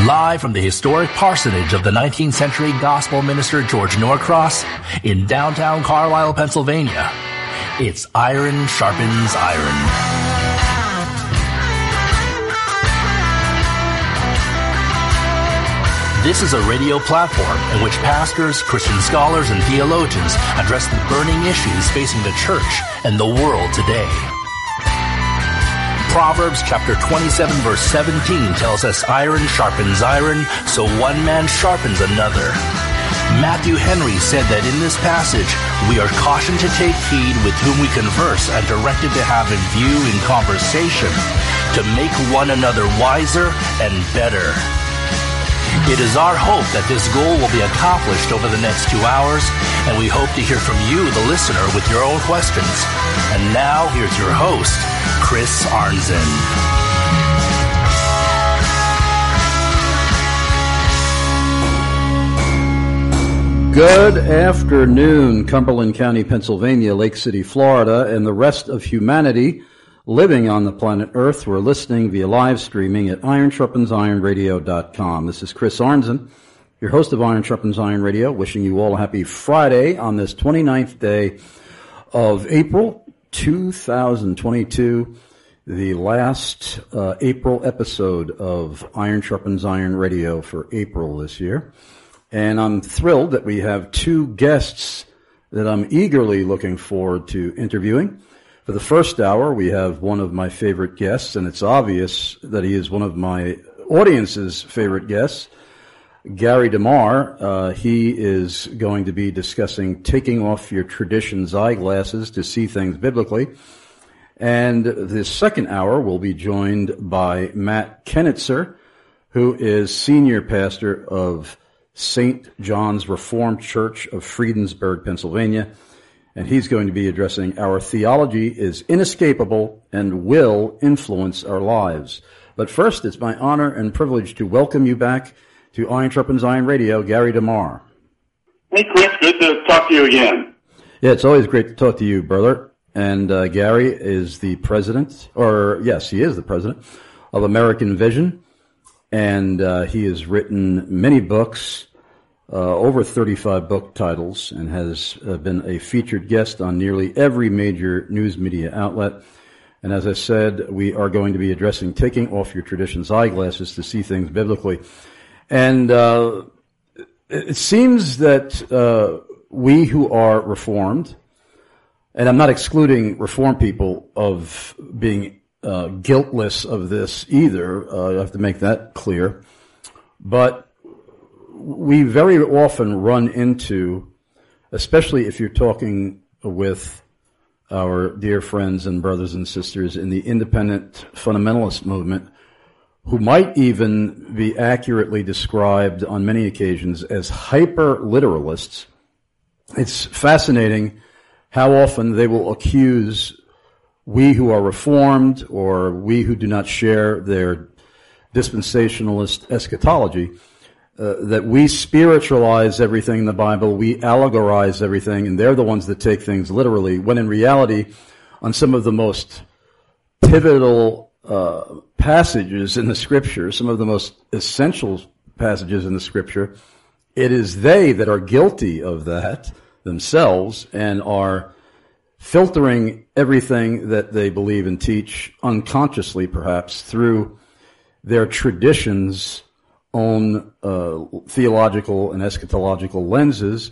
Live from the historic parsonage of the 19th century gospel minister George Norcross in downtown Carlisle, Pennsylvania, it's Iron Sharpens Iron. This is a radio platform in which pastors, Christian scholars, and theologians address the burning issues facing the church and the world today. Proverbs chapter 27 verse 17 tells us iron sharpens iron, so one man sharpens another. Matthew Henry said that in this passage, we are cautioned to take heed with whom we converse and directed to have in view in conversation to make one another wiser and better. It is our hope that this goal will be accomplished over the next 2 hours, and we hope to hear from you, the listener, with your own questions. And now, here's your host, Chris Arnzen. Good afternoon, Cumberland County, Pennsylvania, Lake City, Florida, and the rest of humanity living on the planet Earth. We're listening via live streaming at IronSharpensIronRadio.com. This is Chris Arnzen, your host of Iron Sharpens Iron Radio, wishing you all a happy Friday on this 29th day of April 2022, the last April episode of Iron Sharpens Iron Radio for April this year. And I'm thrilled that we have two guests that I'm eagerly looking forward to interviewing. For the first hour, we have one of my favorite guests, and it's obvious that he is one of my audience's favorite guests, Gary DeMar. He is going to be discussing taking off your traditions eyeglasses to see things biblically. And the second hour will be joined by Matt Kenitzer, who is senior pastor of St. John's Reformed Church of Friedensburg, Pennsylvania. And he's going to be addressing our theology is inescapable and will influence our lives. But first, it's my honor and privilege to welcome you back to Iron Sharpens Iron Radio, Gary DeMar. Hey, Chris, good to talk to you again. Yeah, it's always great to talk to you, brother. And Gary is the president, or yes, he is the president of American Vision. And he has written many books, over 35 book titles, and has been a featured guest on nearly every major news media outlet. And as I said, we are going to be addressing taking off your traditions eyeglasses to see things biblically. And it seems that we who are Reformed, and I'm not excluding Reformed people of being guiltless of this either, I have to make that clear, but we very often run into, especially if you're talking with our dear friends and brothers and sisters in the independent fundamentalist movement, who might even be accurately described on many occasions as hyper-literalists. It's fascinating how often they will accuse we who are Reformed or we who do not share their dispensationalist eschatology, that we spiritualize everything in the Bible, we allegorize everything, and they're the ones that take things literally, when in reality, on some of the most pivotal passages in the Scripture, some of the most essential passages in the Scripture, it is they that are guilty of that themselves and are filtering everything that they believe and teach unconsciously, perhaps, through their traditions' own theological and eschatological lenses.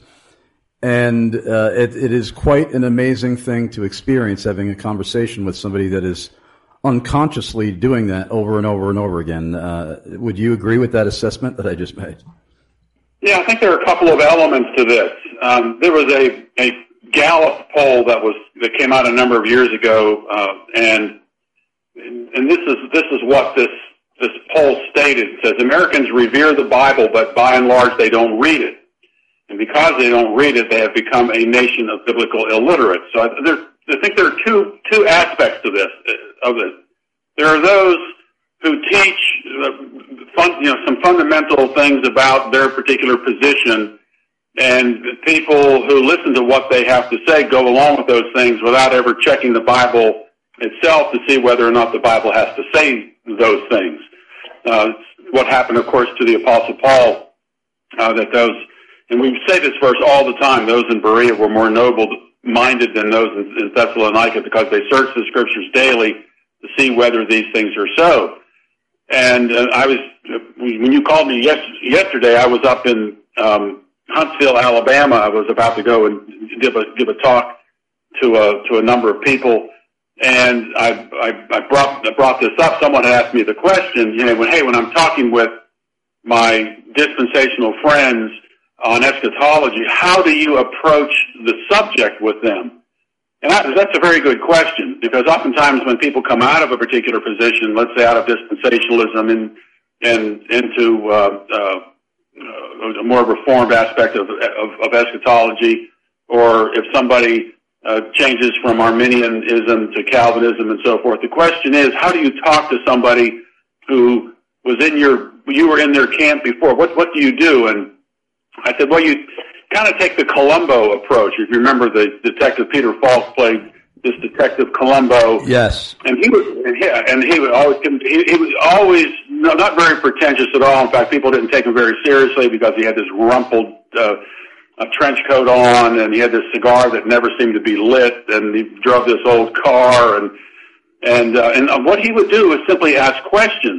And it is quite an amazing thing to experience, having a conversation with somebody that is unconsciously doing that over and over and over again. Would you agree with that assessment that I just made? Yeah, I think there are a couple of elements to this. There was a Gallup poll that came out a number of years ago, and this is what this poll stated. It says Americans revere the Bible, but by and large they don't read it. And because they don't read it, they have become a nation of biblical illiterates. So I think there are two aspects to this. There are those who teach some fundamental things about their particular position, and people who listen to what they have to say go along with those things without ever checking the Bible itself to see whether or not the Bible has to say those things. what happened, of course, to the Apostle Paul, that those, and we say this verse all the time, those in Berea were more noble-minded than those in Thessalonica because they searched the Scriptures daily to see whether these things are so. And when you called me yesterday, I was up in Huntsville, Alabama. I was about to go and give a talk to a number of people, and I brought this up. Someone had asked me the question, when I'm talking with my dispensational friends on eschatology, how do you approach the subject with them? And that's a very good question, because oftentimes when people come out of a particular position, let's say out of dispensationalism and into a more reformed aspect of eschatology, or if somebody changes from Arminianism to Calvinism and so forth, the question is, how do you talk to somebody who was you were in their camp before? What do you do? And I said, well, you kind of take the Columbo approach. If you remember, the detective Peter Falk played this detective Columbo. Yes. And he was always not very pretentious at all. In fact, people didn't take him very seriously because he had this rumpled trench coat on, and he had this cigar that never seemed to be lit, and he drove this old car, and what he would do is simply ask questions.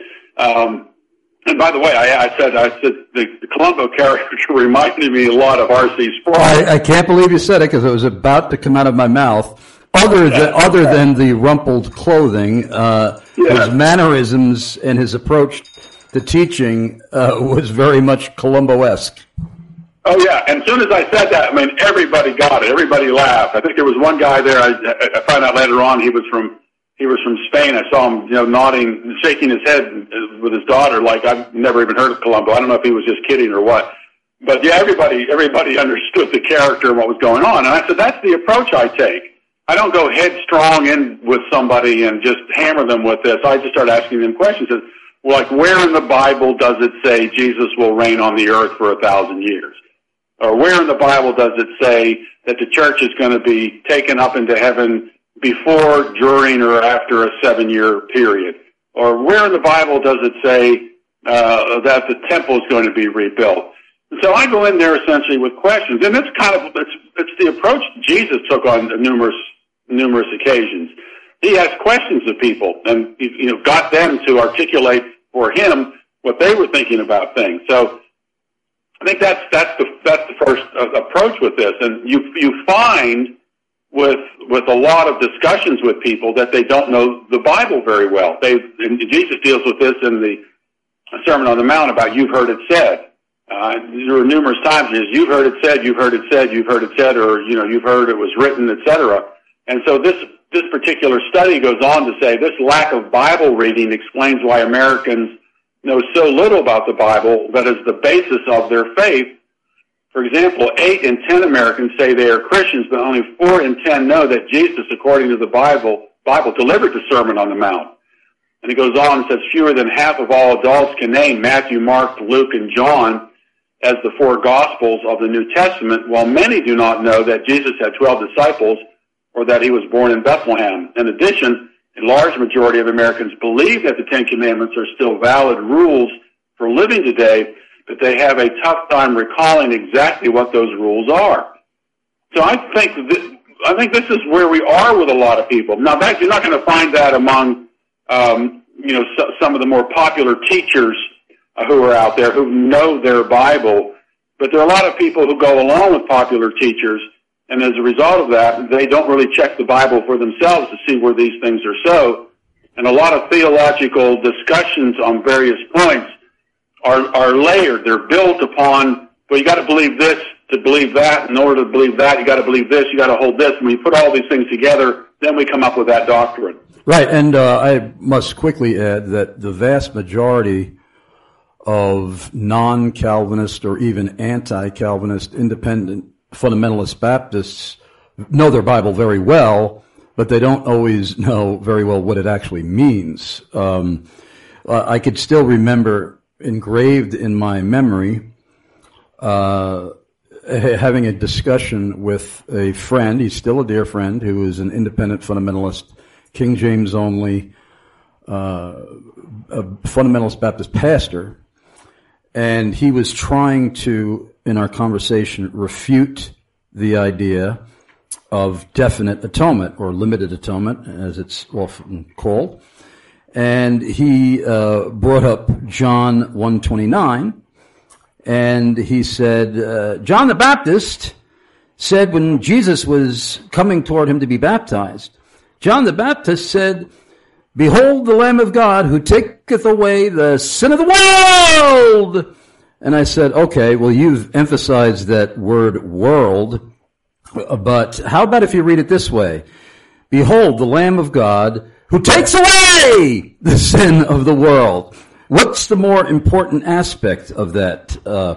And by the way, I said the Columbo character reminded me a lot of R.C. Sproul. I can't believe you said it, because it was about to come out of my mouth. Other than the rumpled clothing, his mannerisms and his approach to teaching was very much Columbo-esque. Oh yeah, and as soon as I said that, everybody got it. Everybody laughed. I think there was one guy there. I found out later on he was from Spain. I saw him, nodding, shaking his head with his daughter, like I've never even heard of Columbo. I don't know if he was just kidding or what. But yeah, everybody understood the character and what was going on. And I said, that's the approach I take. I don't go headstrong in with somebody and just hammer them with this. I just start asking them questions. Like, where in the Bible does it say Jesus will reign on the earth for 1,000 years? Or where in the Bible does it say that the church is going to be taken up into heaven before, during, or after a 7-year period? Or where in the Bible does it say that the temple is going to be rebuilt? And so I go in there essentially with questions, and it's the approach Jesus took on numerous occasions. He asked questions of people, and got them to articulate for him what they were thinking about things. So I think that's the first approach with this, and you find with a lot of discussions with people that they don't know the Bible very well. And Jesus deals with this in the Sermon on the Mount about "you've heard it said." There were numerous times you've heard it said, you've heard it said, you've heard it said, or you've heard it was written, etc. And so this particular study goes on to say this lack of Bible reading explains why Americans know so little about the Bible that is the basis of their faith. For example, 8 in 10 Americans say they are Christians, but only 4 in 10 know that Jesus, according to the Bible delivered the Sermon on the Mount. And it goes on and says fewer than half of all adults can name Matthew, Mark, Luke, and John as the 4 Gospels of the New Testament, while many do not know that Jesus had 12 disciples or that he was born in Bethlehem. In addition, a large majority of Americans believe that the Ten Commandments are still valid rules for living today, but they have a tough time recalling exactly what those rules are. So I think this is where we are with a lot of people. Now, you're not going to find that among some of the more popular teachers who are out there who know their Bible, but there are a lot of people who go along with popular teachers, and as a result of that, they don't really check the Bible for themselves to see where these things are so. And a lot of theological discussions on various points are layered. They're built upon, well, you got to believe this to believe that. In order to believe that, you got to believe this, you got to hold this. And when you put all these things together, then we come up with that doctrine. Right, and I must quickly add that the vast majority of non-Calvinist or even anti-Calvinist independent fundamentalist Baptists know their Bible very well, but they don't always know very well what it actually means. I could still remember, engraved in my memory, having a discussion with a friend, he's still a dear friend, who is an independent fundamentalist, King James only, a fundamentalist Baptist pastor, and he was trying to, in our conversation, refute the idea of definite atonement, or limited atonement, as it's often called. And he brought up John 1:29, and he said, John the Baptist said when Jesus was coming toward him to be baptized, John the Baptist said, "Behold the Lamb of God who taketh away the sin of the world." And I said, okay, well, you've emphasized that word world, but how about if you read it this way? Behold the Lamb of God who takes away the sin of the world. What's the more important aspect of that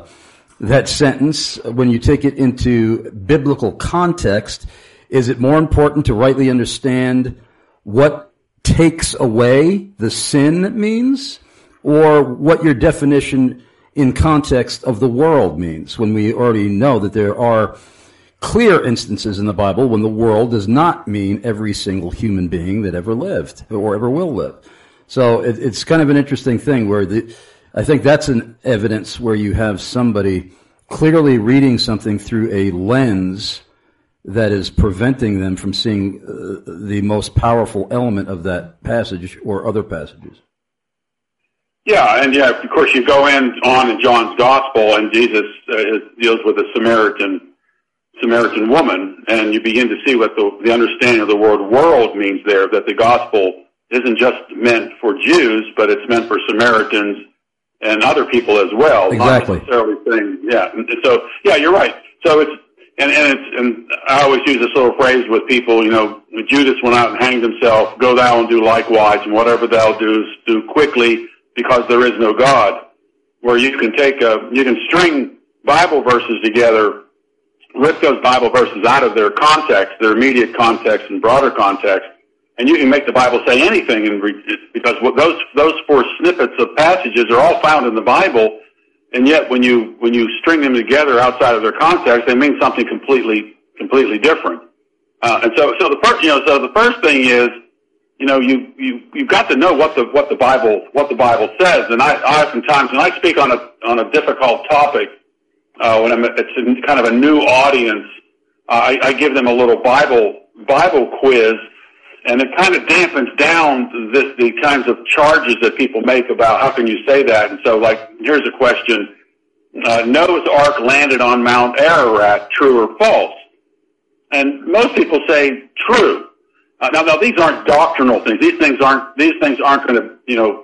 sentence when you take it into biblical context? Is it more important to rightly understand what takes away the sin means, or what your definition in context of the world means, when we already know that there are clear instances in the Bible when the world does not mean every single human being that ever lived or ever will live? So it's kind of an interesting thing where I think that's an evidence where you have somebody clearly reading something through a lens that is preventing them from seeing the most powerful element of that passage or other passages. Yeah, and of course you go on in John's Gospel, and Jesus deals with a Samaritan woman, and you begin to see what the understanding of the word world means there, that the gospel isn't just meant for Jews, but it's meant for Samaritans and other people as well. Exactly. Not necessarily saying, and so, you're right. So it's, and I always use this little phrase with people, Judas went out and hanged himself, go thou and do likewise, and whatever thou doest, do quickly, because there is no God. Where you can you can string Bible verses together, rip those Bible verses out of their context, their immediate context and broader context, and you can make the Bible say anything, because those four snippets of passages are all found in the Bible, and yet when you string them together outside of their context, they mean something completely different. And so the first thing is, you've got to know what the Bible says. And I oftentimes, when I speak on a difficult topic, it's kind of a new audience, I give them a little Bible quiz, and it kind of dampens down the kinds of charges that people make about how can you say that. And so, here's a question: Noah's Ark landed on Mount Ararat, true or false? And most people say true. Now these aren't doctrinal things. These things aren't going to,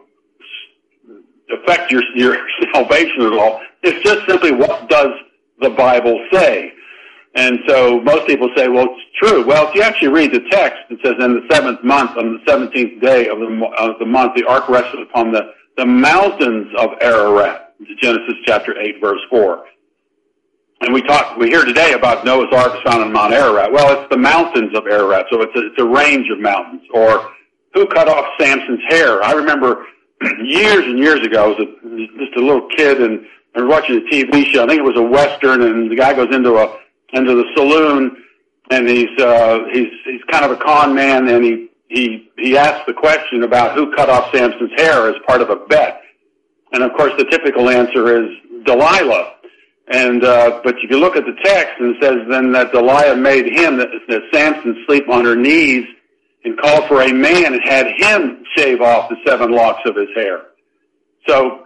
affect your salvation at all. It's just simply, what does the Bible say? And so most people say, well, it's true. Well, if you actually read the text, it says, in the 7th month, on the 17th day of the month, the ark rested upon the mountains of Ararat. Genesis chapter 8, verse 4. And we hear today about Noah's Ark found on Mount Ararat. Well, it's the mountains of Ararat, so it's a range of mountains. Or, who cut off Samson's hair? I remember years and years ago, I was just a little kid and watching a TV show. I think it was a Western, and the guy goes into the saloon, and he's kind of a con man, and he asks the question about who cut off Samson's hair as part of a bet. And of course, the typical answer is Delilah. And but if you look at the text, and it says then that Delilah made him, that Samson, sleep on her knees, and called for a man and had him shave off the 7 locks of his hair. So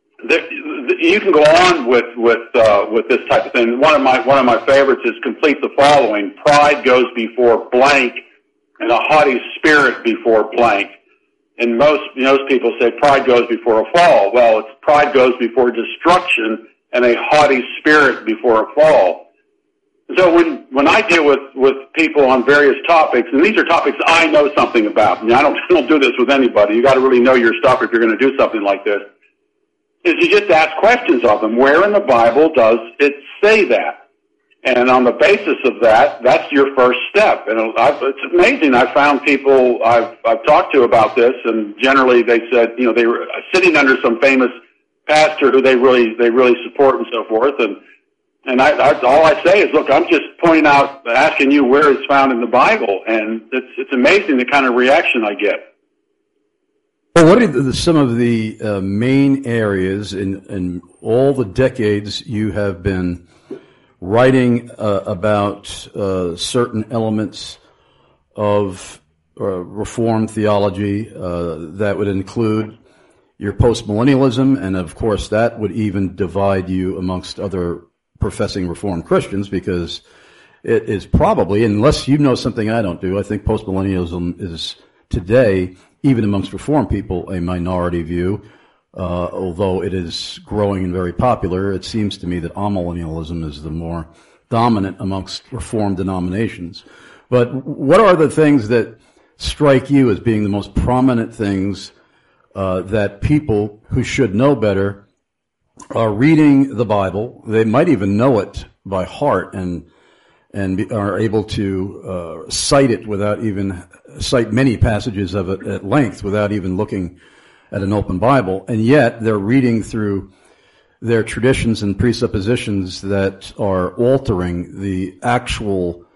you can go on with this type of thing. One of my favorites is complete the following: pride goes before blank, and a haughty spirit before blank. And most people say pride goes before a fall. Well, it's pride goes before destruction, and a haughty spirit before a fall. So when I deal with people on various topics, and these are topics I know something about, I don't do this with anybody. You got to really know your stuff if you're going to do something like this. Is you just ask questions of them. Where in the Bible does it say that? And on the basis of that, that's your first step. And it's amazing. I found people I've talked to about this, and generally they said, they were sitting under some famous pastor who they really support and so forth. And all I say is, look, I'm just pointing out, asking you where it's found in the Bible, and it's amazing the kind of reaction I get. Well, what are some of the main areas in all the decades you have been writing about certain elements of Reformed theology that would include your postmillennialism, and of course that would even divide you amongst other professing Reformed Christians, because it is probably, unless you know something I don't do, I think postmillennialism is today, even amongst Reformed people, a minority view. Although it is growing and very popular, it seems to me that amillennialism is the more dominant amongst Reformed denominations. But what are the things that strike you as being the most prominent things that people who should know better are reading the Bible? They might even know it by heart and are able to cite many passages of it at length without even looking at an open Bible, and yet they're reading through their traditions and presuppositions that are altering the actual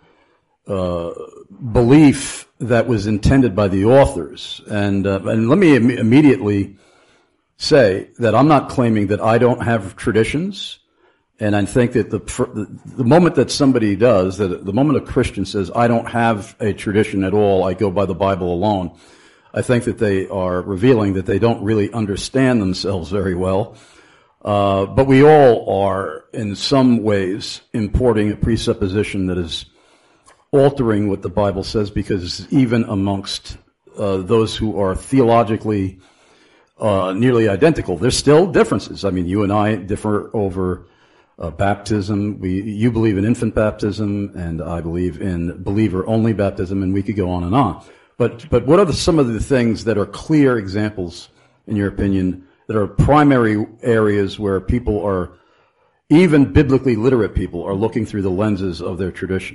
belief that was intended by the authors. And let me immediately say that I'm not claiming that I don't have traditions, and I think that the moment that somebody does, that the moment a Christian says, I don't have a tradition at all, I go by the Bible alone, I think that they are revealing that they don't really understand themselves very well. But we all are, in some ways, importing a presupposition that is altering what the Bible says, because even amongst those who are theologically nearly identical, there's still differences. I mean, you and I differ over baptism. You believe in infant baptism, and I believe in believer-only baptism, and we could go on and on. But what are some of the things that are clear examples, in your opinion, that are primary areas where people are, even biblically literate people, are looking through the lenses of their tradition?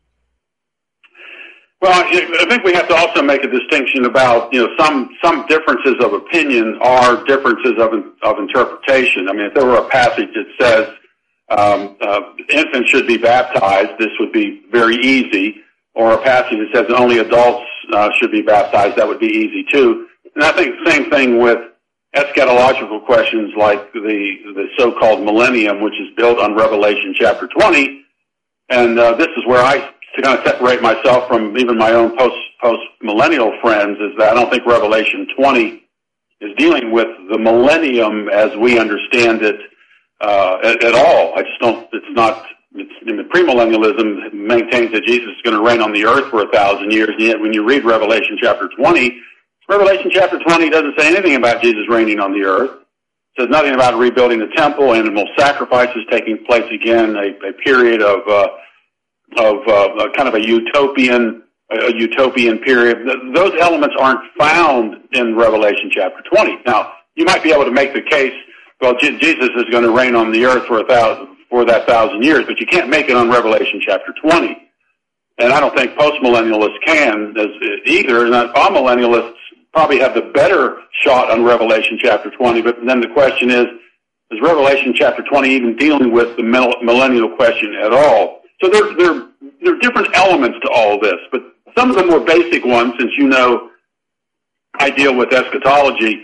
Well, I think we have to also make a distinction about, some differences of opinion are differences of interpretation. I mean, if there were a passage that says infants should be baptized, this would be very easy. Or a passage that says only adults should be baptized, that would be easy too. And I think the same thing with eschatological questions like the so-called millennium, which is built on Revelation chapter 20. And this is where I kind of separate myself from even my own post-millennial friends, is that I don't think Revelation 20 is dealing with the millennium as we understand it at all. I just don't, it's not. Premillennialism maintains that Jesus is going to reign on the earth for 1,000 years, and yet when you read Revelation chapter 20 doesn't say anything about Jesus reigning on the earth. It says nothing about rebuilding the temple, animal sacrifices taking place again, a period of kind of a utopian period. Those elements aren't found in Revelation chapter 20. Now, you might be able to make the case, well, Jesus is going to reign on the earth for that 1,000 years, but you can't make it on Revelation chapter 20. And I don't think postmillennialists can either. And amillennialists probably have the better shot on Revelation chapter 20. But then the question is Revelation chapter 20 even dealing with the millennial question at all? So there are different elements to all this, but some of the more basic ones, since I deal with eschatology,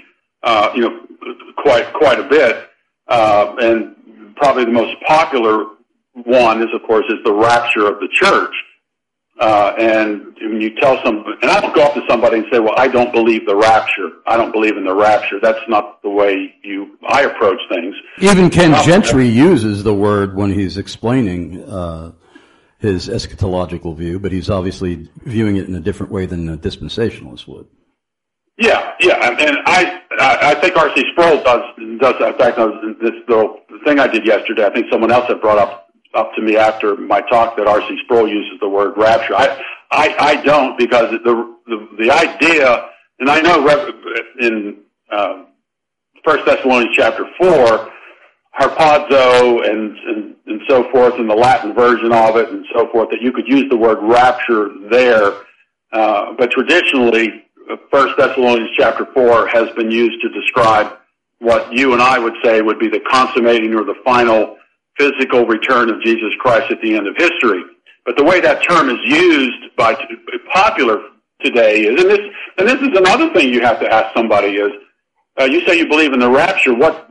quite a bit, and probably the most popular one is the rapture of the church. And when you tell somebody, and I don't go up to somebody and say, well, I don't believe the rapture. I don't believe in the rapture. That's not the way I approach things. Even Ken Gentry uses the word when he's explaining his eschatological view, but he's obviously viewing it in a different way than a dispensationalist would. Yeah, and I think R.C. Sproul does. In fact, the thing I did yesterday, I think someone else had brought up to me after my talk that R.C. Sproul uses the word rapture. I don't, because the idea, and I know in 1 Thessalonians chapter 4, harpazo and so forth, in the Latin version of it and so forth, that you could use the word rapture there, but traditionally 1 Thessalonians chapter 4 has been used to describe what you and I would say would be the consummating or the final physical return of Jesus Christ at the end of history. But the way that term is used by popular today is, and this is another thing you have to ask somebody is, you say you believe in the rapture. What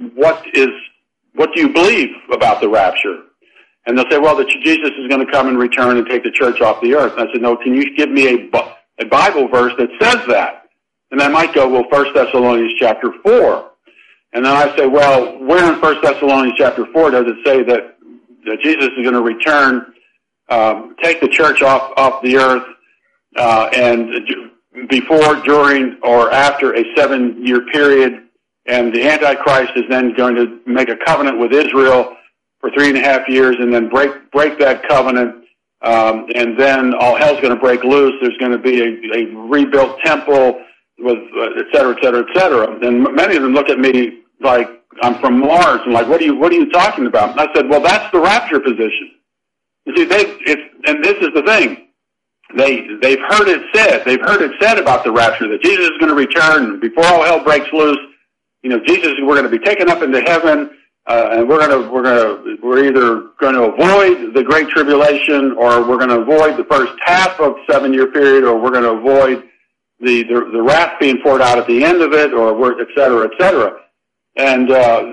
do you believe about the rapture? And they'll say, well, that Jesus is going to come and return and take the church off the earth. And I said, no, can you give me a Bible verse that says that? And I might go, well, 1 Thessalonians chapter 4. And then I say, well, where in 1 Thessalonians chapter 4 does it say that Jesus is going to return, take the church off the earth, and before, during, or after a 7-year period, and the Antichrist is then going to make a covenant with Israel for 3.5 years, and then break that covenant, and then all hell's going to break loose. There's going to be a rebuilt temple with et cetera, et cetera, et cetera. And many of them look at me like I'm from Mars, and like, what are you talking about? And I said, well, that's the rapture position. You see, and this is the thing. They've heard it said about the rapture that Jesus is going to return before all hell breaks loose. You know, we're going to be taken up into heaven, and we're either going to avoid the great tribulation, or we're going to avoid the first half of 7-year period, or we're going to avoid the wrath being poured out at the end of it, or et cetera, et cetera. And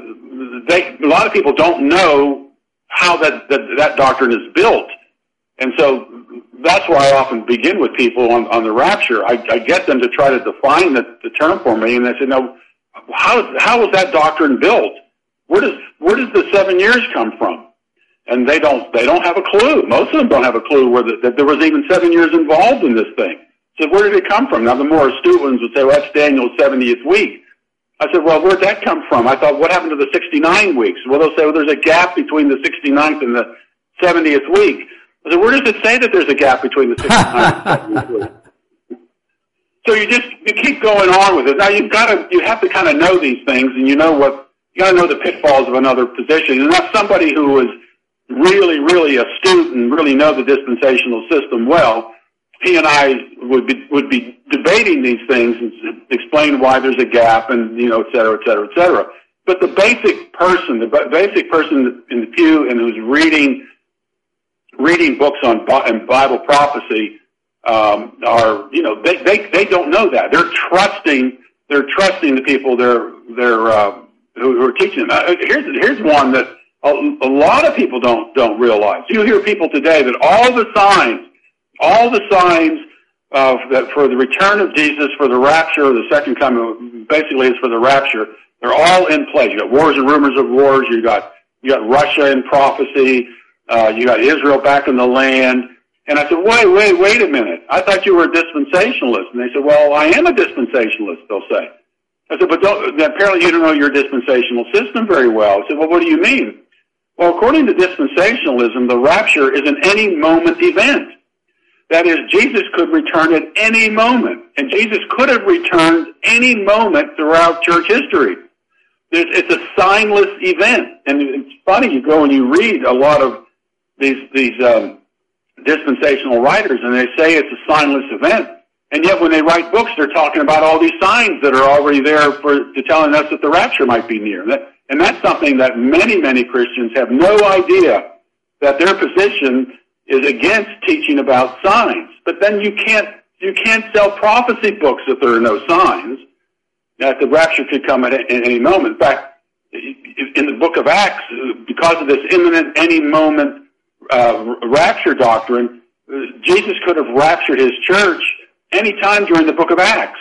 a lot of people don't know how that doctrine is built. And so that's why I often begin with people on the rapture. I get them to try to define the term for me, and they say, no, how was that doctrine built? Where does the 7 years come from? And they don't have a clue. Most of them don't have a clue that there was even 7 years involved in this thing. So where did it come from? Now the more astute ones would say, well, that's Daniel's 70th week. I said, well, where'd that come from? I thought, what happened to the 69 weeks? Well, they'll say, well, there's a gap between the 69th and the 70th week. I said, where does it say that there's a gap between the 69th and the 70th week? So you keep going on with it. Now you have to kind of know these things, and you got to know the pitfalls of another position. And that's somebody who is really, really astute and really know the dispensational system well. He and I would be debating these things and explain why there's a gap, and et cetera, et cetera, et cetera. But the basic person in the pew and who's reading books on Bible prophecy they don't know that. They're trusting the people who are teaching them. Here's one that a lot of people don't realize. You hear people today that all the signs that for the return of Jesus, for the rapture, or the second coming, basically it's for the rapture, they're all in place. You got wars and rumors of wars. You got Russia in prophecy. You got Israel back in the land. And I said, wait a minute. I thought you were a dispensationalist. And they said, well, I am a dispensationalist, they'll say. I said, but apparently you don't know your dispensational system very well. I said, well, what do you mean? Well, according to dispensationalism, the rapture is an any moment event. That is, Jesus could return at any moment. And Jesus could have returned any moment throughout church history. It's a signless event. And it's funny, you go and you read a lot of these dispensational writers, and they say it's a signless event. And yet when they write books, they're talking about all these signs that are already there to telling us that the rapture might be near. And that's something that many, many Christians have no idea, that their position is against teaching about signs. But then you can't sell prophecy books if there are no signs, that the rapture could come at any moment. In fact, in the book of Acts, because of this imminent, any moment rapture doctrine, Jesus could have raptured his church any time during the book of Acts.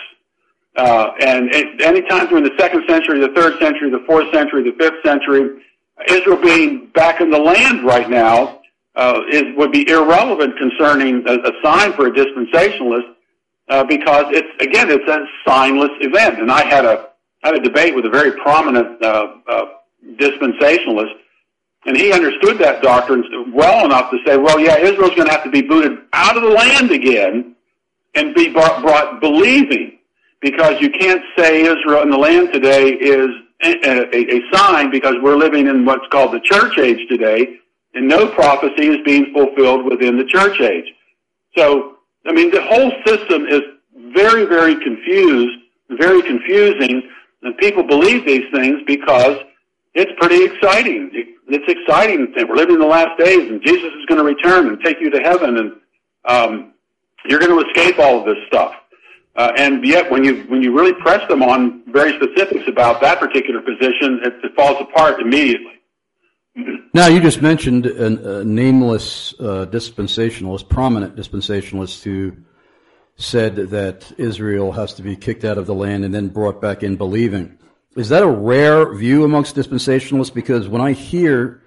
And any time during the 2nd century, the 3rd century, the 4th century, the 5th century. Israel being back in the land right now would be irrelevant concerning a sign for a dispensationalist, because it's a signless event. And I had a debate with a very prominent dispensationalist, and he understood that doctrine well enough to say, well, yeah, Israel's going to have to be booted out of the land again and be brought believing, because you can't say Israel in the land today is a sign, because we're living in what's called the church age today, and no prophecy is being fulfilled within the church age. So, I mean, the whole system is very, very confused, very confusing, and people believe these things because it's pretty exciting. It's exciting. We're living in the last days, and Jesus is going to return and take you to heaven, and you're going to escape all of this stuff. And yet, when you really press them on very specifics about that particular position, it falls apart immediately. Now, you just mentioned a nameless dispensationalist, prominent dispensationalist, who said that Israel has to be kicked out of the land and then brought back in believing. Is that a rare view amongst dispensationalists? Because when I hear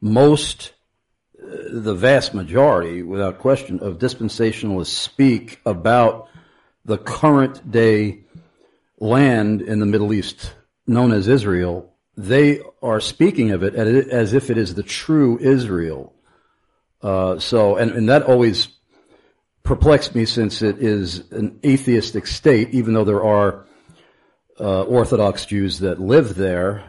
the vast majority, without question, of dispensationalists speak about the current day land in the Middle East known as Israel, they are speaking of it as if it is the true Israel. And that always perplexed me, since it is an atheistic state, even though there are Orthodox Jews that live there.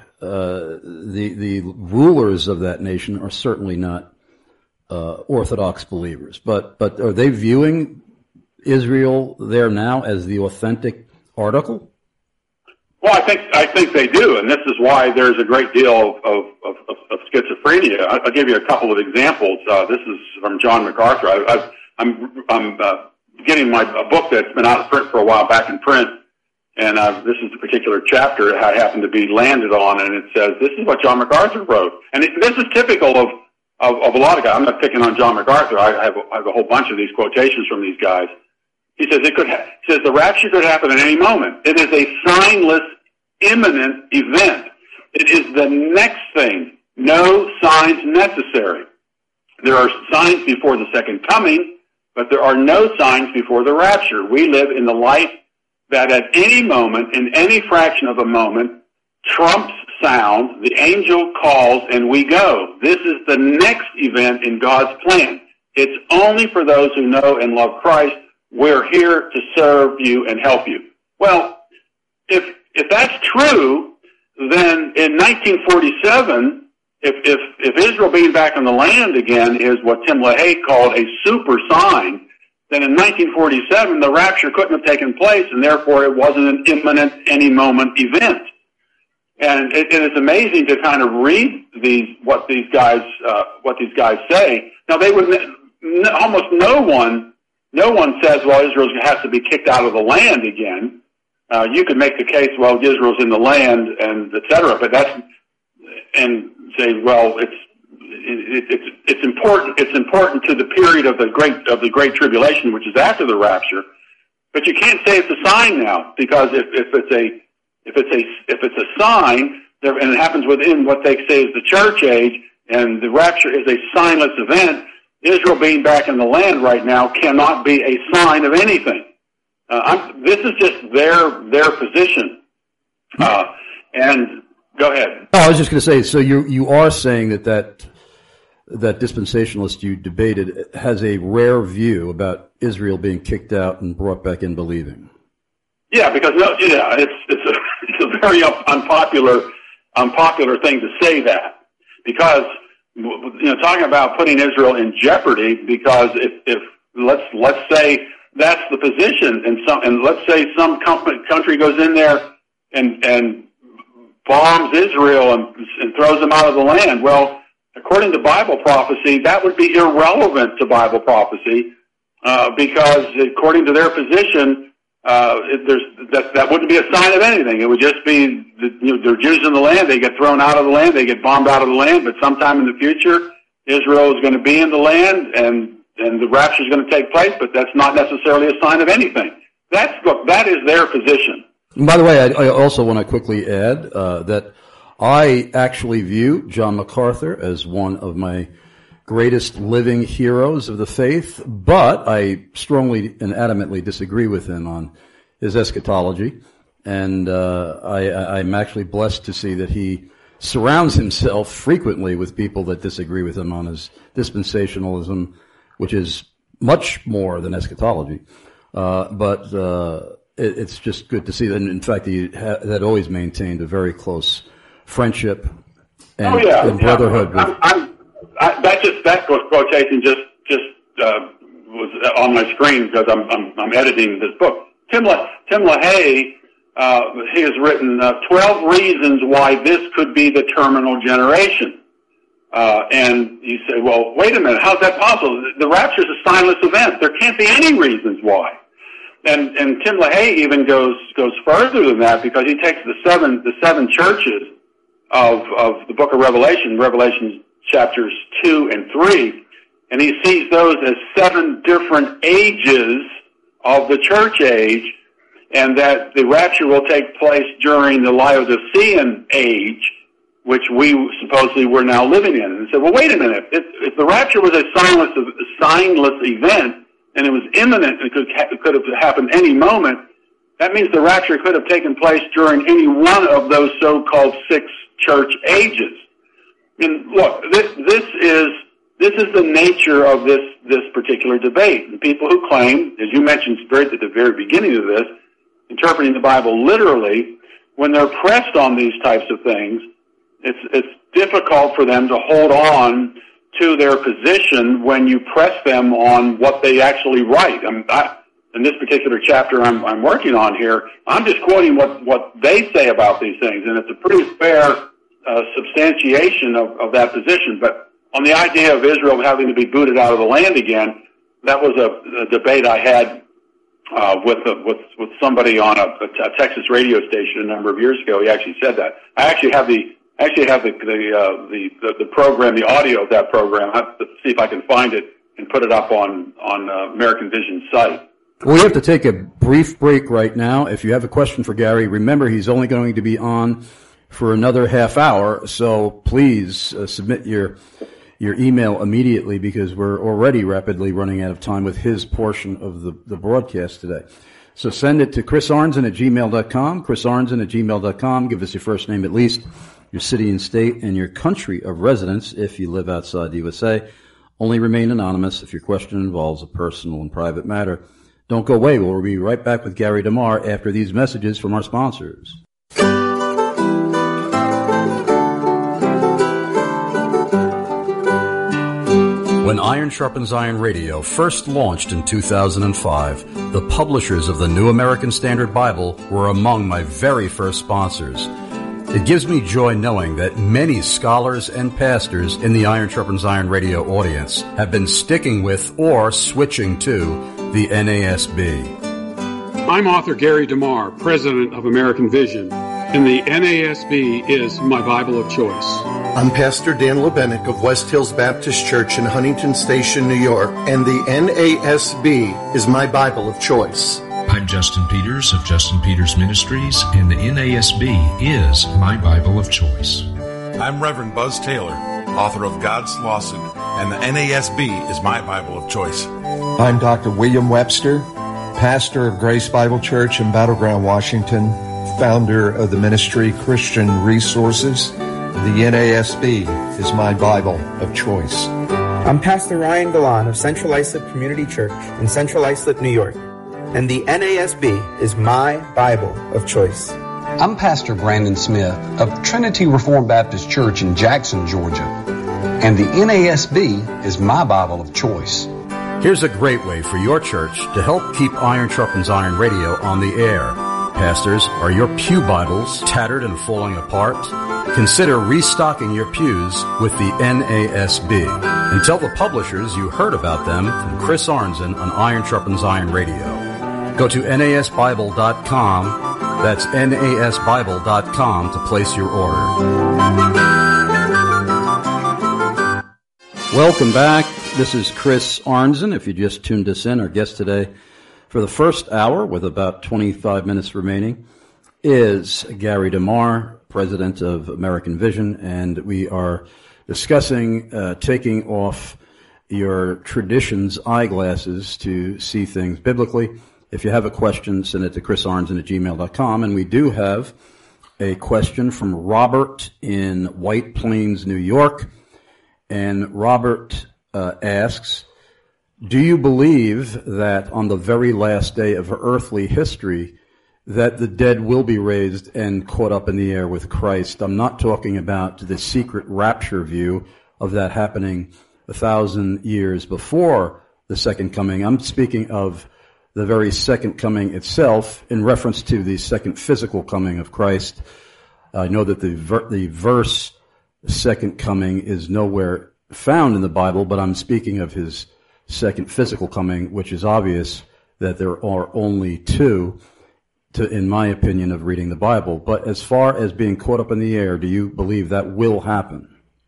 The rulers of that nation are certainly not Orthodox believers. But are they viewing Israel there now as the authentic article? Well, I think they do, and this is why there's a great deal of schizophrenia. I'll give you a couple of examples. This is from John MacArthur. I'm getting a book that's been out of print for a while back in print, and this is the particular chapter I happen to be landed on, and it says, this is what John MacArthur wrote. And this is typical of a lot of guys. I'm not picking on John MacArthur. I have a whole bunch of these quotations from these guys. He says the rapture could happen at any moment. It is a signless, imminent event. It is the next thing. No signs necessary. There are signs before the second coming, but there are no signs before the rapture. We live in the light that at any moment, in any fraction of a moment, trumps sound, the angel calls, and we go. This is the next event in God's plan. It's only for those who know and love Christ. We're here to serve you and help you. Well, if that's true, then in 1947, if Israel being back on the land again is what Tim LaHaye called a super sign, then in 1947 the rapture couldn't have taken place, and therefore it wasn't an imminent, any moment event. And it is amazing to kind of read what these guys say. Now they would almost no one says, well, Israel has to be kicked out of the land again. You could make the case, well, Israel's in the land, and et cetera, but and say, well, it's important. It's important to the period of the great tribulation, which is after the rapture. But you can't say it's a sign now, because if it's a sign, and it happens within what they say is the church age, and the rapture is a signless event, Israel being back in the land right now cannot be a sign of anything. This is just their position. And go ahead. Oh, I was just going to say, so you are saying that dispensationalist you debated has a rare view about Israel being kicked out and brought back in believing. Yeah, because it's a very unpopular thing to say that, because talking about putting Israel in jeopardy, because if let's say that's the position, and let's say some country goes in there and bombs Israel and throws them out of the land. Well, according to Bible prophecy, that would be irrelevant to Bible prophecy, because according to their position, that wouldn't be a sign of anything. It would just be they're Jews in the land. They get thrown out of the land. They get bombed out of the land. But sometime in the future, Israel is going to be in the land, and the rapture is going to take place. But that's not necessarily a sign of anything. That is their position. And by the way, I also want to quickly add that I actually view John MacArthur as one of my greatest living heroes of the faith, but I strongly and adamantly disagree with him on his eschatology, and I'm actually blessed to see that he surrounds himself frequently with people that disagree with him on his dispensationalism, which is much more than eschatology. But it's just good to see that. In fact, he had always maintained a very close friendship and, and brotherhood. That quotation just was on my screen because I'm editing this book. Tim LaHaye, he has written 12 reasons why this could be the terminal generation. And you say, well, wait a minute, how's that possible? The rapture is a signless event. There can't be any reasons why. And Tim LaHaye even goes further than that, because he takes the seven churches of the book of Revelation chapters 2 and 3, and he sees those as 7 different ages of the church age, and that the rapture will take place during the Laodicean age, which we supposedly we're now living in. And said, well, wait a minute. If the rapture was a signless event, and it was imminent, and it could have happened any moment, that means the rapture could have taken place during any one of those so-called 6 church ages. And look, this is the nature of this particular debate. And people who claim, as you mentioned at the very beginning of this, interpreting the Bible literally, when they're pressed on these types of things, it's difficult for them to hold on to their position when you press them on what they actually write. In this particular chapter I'm working on here, I'm just quoting what they say about these things, and it's a pretty fair substantiation of that position. But on the idea of Israel having to be booted out of the land again, that was a debate I had with somebody on a Texas radio station a number of years ago. He actually said that. I actually have the program, the audio of that program. I have to see if I can find it and put it up on American Vision's site. We have to take a brief break right now. If you have a question for Gary, remember he's only going to be on for another half hour, so please submit your email immediately, because we're already rapidly running out of time with his portion of the broadcast today. So send it to chrisarnzen@gmail.com, chrisarnzen@gmail.com. Give us your first name at least, your city and state, and your country of residence if you live outside the USA. Only remain anonymous if your question involves a personal and private matter. Don't go away. We'll be right back with Gary DeMar after these messages from our sponsors. When Iron Sharpens Iron Radio first launched in 2005, the publishers of the New American Standard Bible were among my very first sponsors. It gives me joy knowing that many scholars and pastors in the Iron Sharpens Iron Radio audience have been sticking with or switching to the NASB. I'm author Gary DeMar, president of American Vision, and the NASB is my Bible of choice. I'm Pastor Dan Lebenik of West Hills Baptist Church in Huntington Station, New York, and the NASB is my Bible of choice. I'm Justin Peters of Justin Peters Ministries, and the NASB is my Bible of choice. I'm Reverend Buzz Taylor, author of God's Lawson, and the NASB is my Bible of choice. I'm Dr. William Webster, pastor of Grace Bible Church in Battleground, Washington, founder of the ministry Christian Resources. The NASB is my Bible of choice. I'm Pastor Ryan Galan of Central Islip Community Church in Central Islip, New York, and the NASB is my Bible of choice. I'm Pastor Brandon Smith of Trinity Reformed Baptist Church in Jackson, Georgia, and the NASB is my Bible of choice. Here's a great way for your church to help keep Iron Sharpens Iron Radio on the air. Pastors, are your pew Bibles tattered and falling apart? Consider restocking your pews with the NASB. And tell the publishers you heard about them from Chris Arnzen on Iron Sharpens Iron Radio. Go to nasbible.com, that's nasbible.com, to place your order. Welcome back. This is Chris Arnzen. If you just tuned us in, our guest today for the first hour, with about 25 minutes remaining, is Gary DeMar, president of American Vision, and we are discussing taking off your traditions eyeglasses to see things biblically. If you have a question, send it to chrisarnzen@gmail.com, and we do have a question from Robert in White Plains, New York, and Robert asks, do you believe that on the very last day of earthly history that the dead will be raised and caught up in the air with Christ? I'm not talking about the secret rapture view of that happening 1,000 years before the second coming. I'm speaking of the very second coming itself in reference to the second physical coming of Christ. I know that the verse second coming is nowhere found in the Bible, but I'm speaking of his second physical coming, which is obvious that there are only two, in my opinion, of reading the Bible. But as far as being caught up in the air, do you believe that will happen?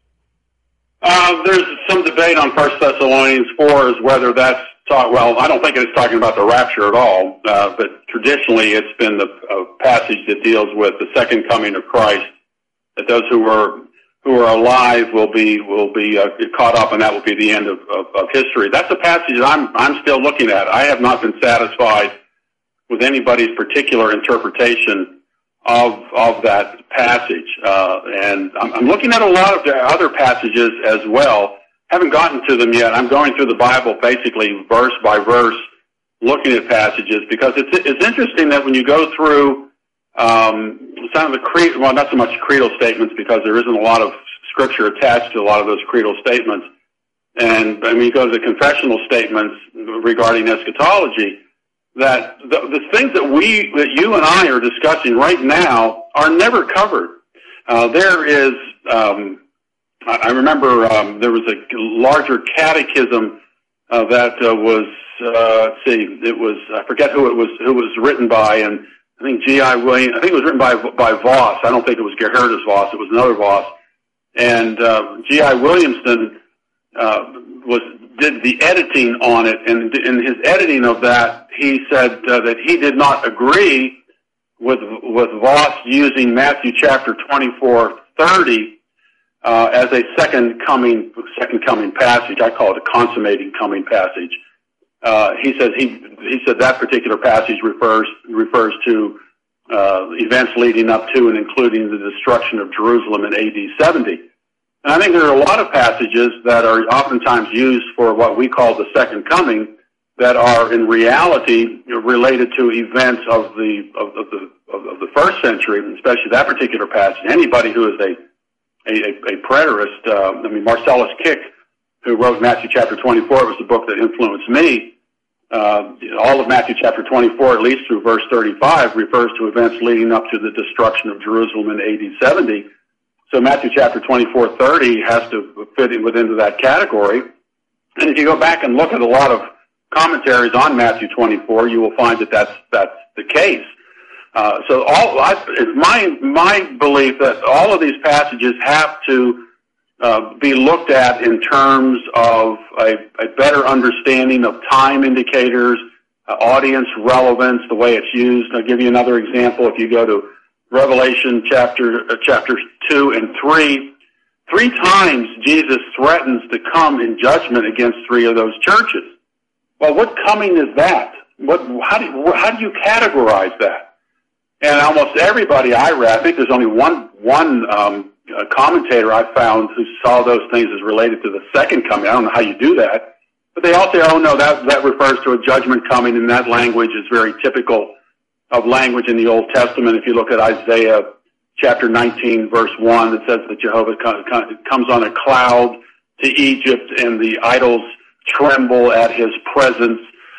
There's some debate on 1 Thessalonians 4 as whether that's well, I don't think it's talking about the rapture at all, but traditionally it's been a passage that deals with the second coming of Christ, that those who are alive will be caught up, and that will be the end of history. That's a passage that I'm still looking at. I have not been satisfied with anybody's particular interpretation of that passage, and I'm looking at a lot of the other passages as well. Haven't gotten to them yet. I'm going through the Bible basically verse by verse, looking at passages, because it's interesting that when you go through some of the not so much creedal statements, because there isn't a lot of scripture attached to a lot of those creedal statements, and when you go to the confessional statements regarding eschatology, that the things that you and I are discussing right now are never covered. There is. I remember there was a larger catechism that was it was, I forget who it was written by, and I think G.I. Williams. I think it was written by Voss. I don't think it was Gerhardus Voss. It was another Voss, and G.I. Williamson did the editing on it, and in his editing of that, he said that he did not agree with Voss using Matthew chapter 24:30. As a second coming passage. I call it a consummating coming passage. He said that particular passage refers to events leading up to and including the destruction of Jerusalem in AD 70. And I think there are a lot of passages that are oftentimes used for what we call the second coming that are in reality related to events of the first century, especially that particular passage. Anybody who is a preterist, Marcellus Kick, who wrote Matthew chapter 24, it was the book that influenced me. All of Matthew chapter 24, at least through verse 35, refers to events leading up to the destruction of Jerusalem in AD 70. So Matthew chapter 24:30 has to fit in within that category. And if you go back and look at a lot of commentaries on Matthew 24, you will find that that's the case. So it's my belief that all of these passages have to be looked at in terms of a better understanding of time indicators, audience relevance, the way it's used. I'll give you another example. If you go to Revelation chapters 2 and 3, 3 times Jesus threatens to come in judgment against 3 of those churches. Well, what coming is that? How do you categorize that? And almost everybody I read, I think there's only one commentator I found who saw those things as related to the second coming. I don't know how you do that. But they all say, oh, no, that refers to a judgment coming, and that language is very typical of language in the Old Testament. If you look at Isaiah chapter 19, verse 1, it says that Jehovah comes on a cloud to Egypt, and the idols tremble at his presence.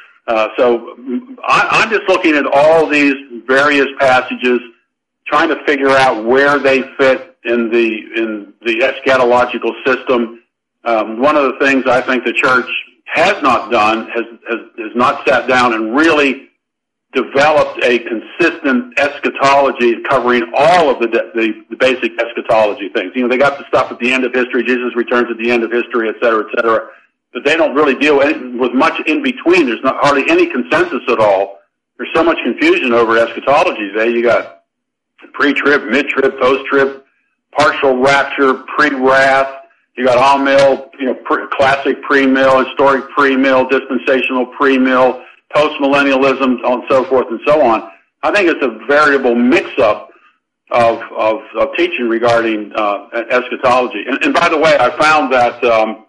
So I'm just looking at all these various passages, trying to figure out where they fit in the eschatological system. One of the things I think the church has not done has not sat down and really developed a consistent eschatology covering all of the basic eschatology things. You know, they got the stuff at the end of history, Jesus returns at the end of history, et cetera, but they don't really deal with much in between. There's not hardly any consensus at all. There's so much confusion over eschatology today. You got pre-trib, mid-trib, post-trib, partial rapture, pre-wrath. You got all-mill, classic pre-mill, historic pre-mill, dispensational pre-mill, post-millennialism, and so forth and so on. I think it's a variable mix-up of teaching regarding eschatology. And by the way, I found that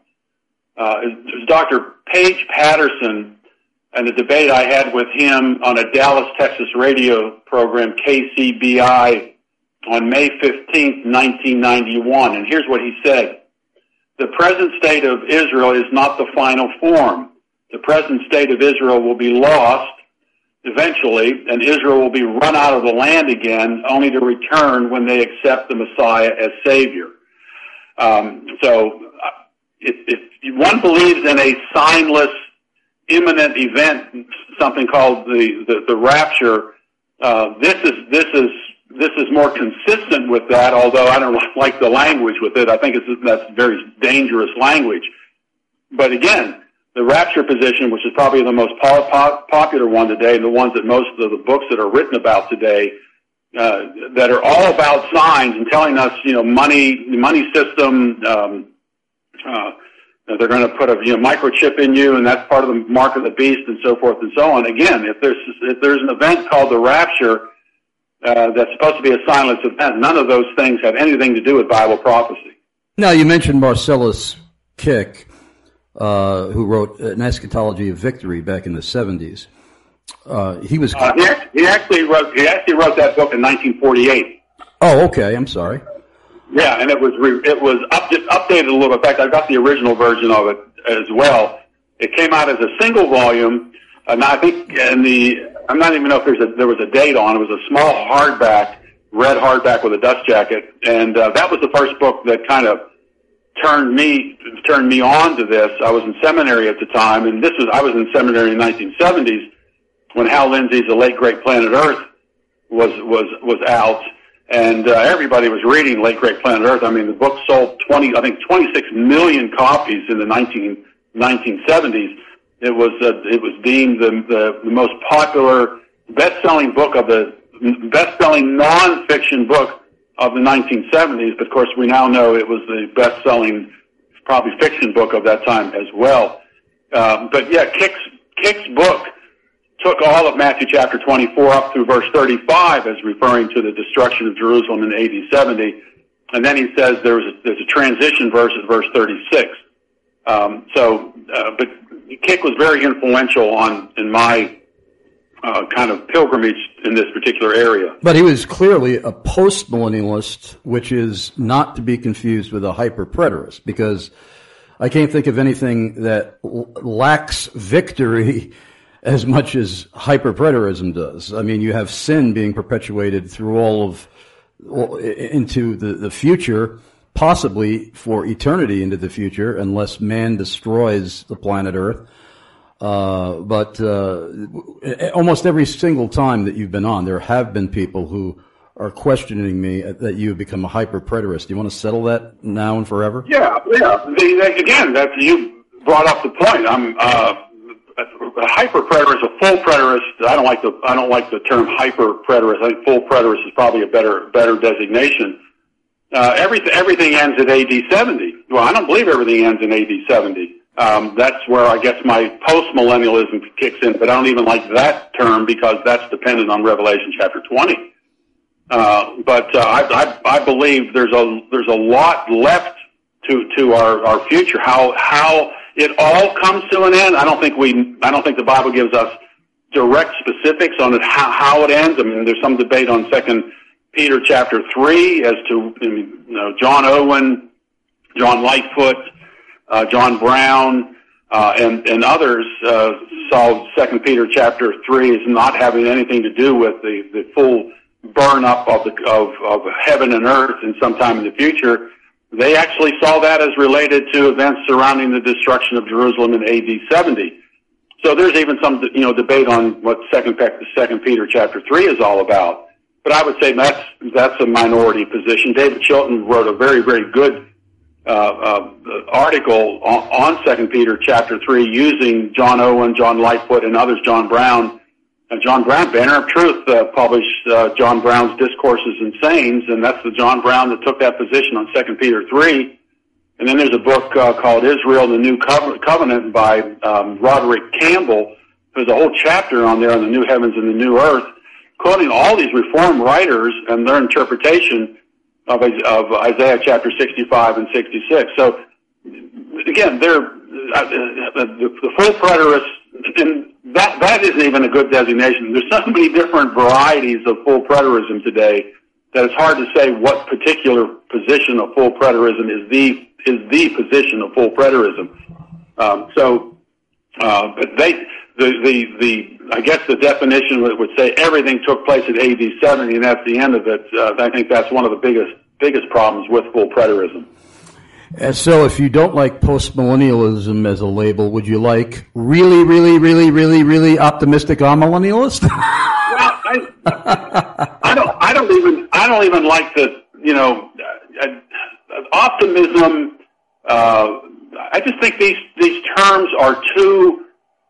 Dr. Paige Patterson, and the debate I had with him on a Dallas, Texas radio program, KCBI, on May 15th, 1991. And here's what he said. The present state of Israel is not the final form. The present state of Israel will be lost eventually, and Israel will be run out of the land again, only to return when they accept the Messiah as Savior. So if one believes in a signless imminent event, something called the rapture. This is more consistent with that, although I don't like the language with it. I think that's very dangerous language. But again, the rapture position, which is probably the most popular one today, and the ones that most of the books that are written about today, that are all about signs and telling us, money system, they're going to put a microchip in you, and that's part of the mark of the beast, and so forth and so on. Again, if there's an event called the rapture that's supposed to be a signless event, none of those things have anything to do with Bible prophecy. Now, you mentioned Marcellus Kick, who wrote An Eschatology of Victory back in the 70s. He actually wrote that book in 1948. Oh, okay. I'm sorry. Yeah, and it was just updated a little bit. In fact, I've got the original version of it as well. It came out as a single volume, and I think I'm not even know if there was a date on it. It was a small hardback, red hardback with a dust jacket, and that was the first book that kind of turned me on to this. I was in seminary at the time, and I was in seminary in the 1970s when Hal Lindsey's The Late Great Planet Earth was out. And everybody was reading Late Great Planet Earth. I mean, the book sold 26 million copies in the 1970s. It was deemed the most popular best-selling book best-selling non-fiction book of the 1970s. But of course, we now know it was the best-selling, probably fiction book of that time as well. But yeah, Kick's book took all of Matthew chapter 24 up through verse 35 as referring to the destruction of Jerusalem in AD 70. And then he says there's a transition verse at verse 36. But Kick was very influential in my kind of pilgrimage in this particular area. But he was clearly a postmillennialist, which is not to be confused with a hyper-preterist, because I can't think of anything that lacks victory as much as hyper-preterism does. I mean, you have sin being perpetuated through into the future, possibly for eternity into the future, unless man destroys the planet Earth. But almost every single time that you've been on, there have been people who are questioning me that you have become a hyper-preterist. Do you want to settle that now and forever? Yeah. Again, you brought up the point. I'm a hyper-preterist, a full preterist. I don't like the term hyper-preterist. I think full preterist is probably a better designation. Everything ends at AD 70. Well, I don't believe everything ends in AD 70. That's where I guess my post-millennialism kicks in, but I don't even like that term because that's dependent on Revelation chapter 20. But I believe there's a lot left to our future. How it all comes to an end. I don't think the Bible gives us direct specifics on it, how it ends. I mean, there's some debate on 2 Peter chapter 3 as to John Owen, John Lightfoot, John Brown, and others saw 2 Peter chapter 3 as not having anything to do with the full burn up of heaven and earth in some time in the future. They actually saw that as related to events surrounding the destruction of Jerusalem in AD 70. So there's even some debate on what 2 Peter chapter 3 is all about. But I would say that's a minority position. David Chilton wrote a very, very good article on 2 Peter chapter 3 using John Owen, John Lightfoot, and others, John Brown. John Brown, Banner of Truth, published John Brown's Discourses and Sayings, and that's the John Brown that took that position on 2 Peter 3. And then there's a book called Israel and the New Covenant by Roderick Campbell. There's a whole chapter on there on the new heavens and the new earth, quoting all these Reformed writers and their interpretation of Isaiah chapter 65 and 66. So, again, the full preterists, and that isn't even a good designation. There's so many different varieties of full preterism today that it's hard to say what particular position of full preterism is the position of full preterism. But I guess the definition would say everything took place at AD 70, and that's the end of it. I think that's one of the biggest problems with full preterism. So if you don't like postmillennialism as a label, would you like really, really, really, really, really optimistic amillennialist? Well, I don't even like the, optimism. I just think these terms are too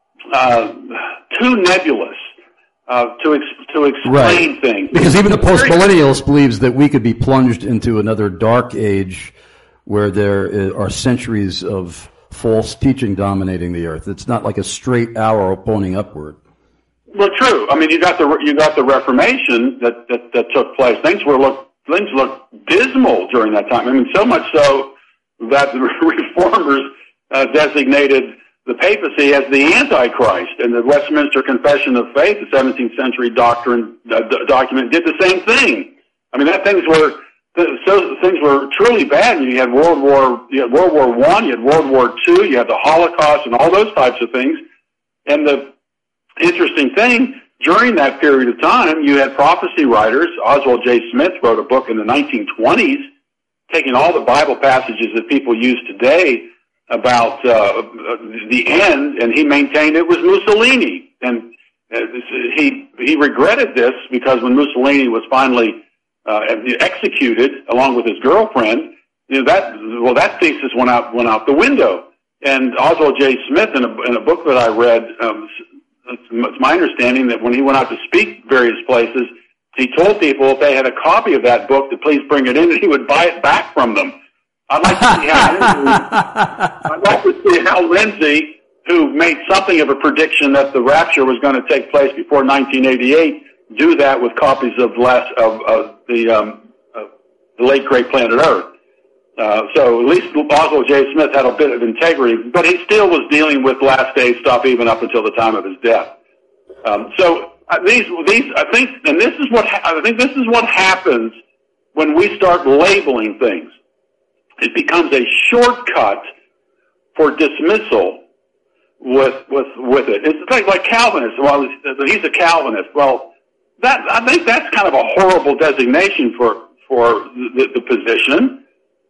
nebulous to explain things. Because even the postmillennialist believes that we could be plunged into another dark age where there are centuries of false teaching dominating the earth. It's not like a straight arrow pointing upward. Well, true. I mean, you got the Reformation that took place. Things looked dismal during that time. I mean, so much so that the reformers designated the papacy as the Antichrist, and the Westminster Confession of Faith, the 17th century document, did the same thing. I mean, things were truly bad. You had World War I, you had World War II, you had the Holocaust, and all those types of things. And the interesting thing, during that period of time, you had prophecy writers. Oswald J. Smith wrote a book in the 1920s, taking all the Bible passages that people use today about the end, and he maintained it was Mussolini. And he regretted this because when Mussolini was finally executed along with his girlfriend, that thesis went out the window. And Oswald J. Smith, in a book that I read, it's my understanding that when he went out to speak various places, he told people if they had a copy of that book to please bring it in, and he would buy it back from them. I'd like to see Hal Lindsey, who made something of a prediction that the rapture was going to take place before 1988, do that with copies of the late great Planet Earth. So at least Oswald J. Smith had a bit of integrity, but he still was dealing with last day stuff even up until the time of his death. So these I think, and this is what happens when we start labeling things. It becomes a shortcut for dismissal with it. It's like Calvinist. Well, he's a Calvinist. Well, I think that's kind of a horrible designation for the position.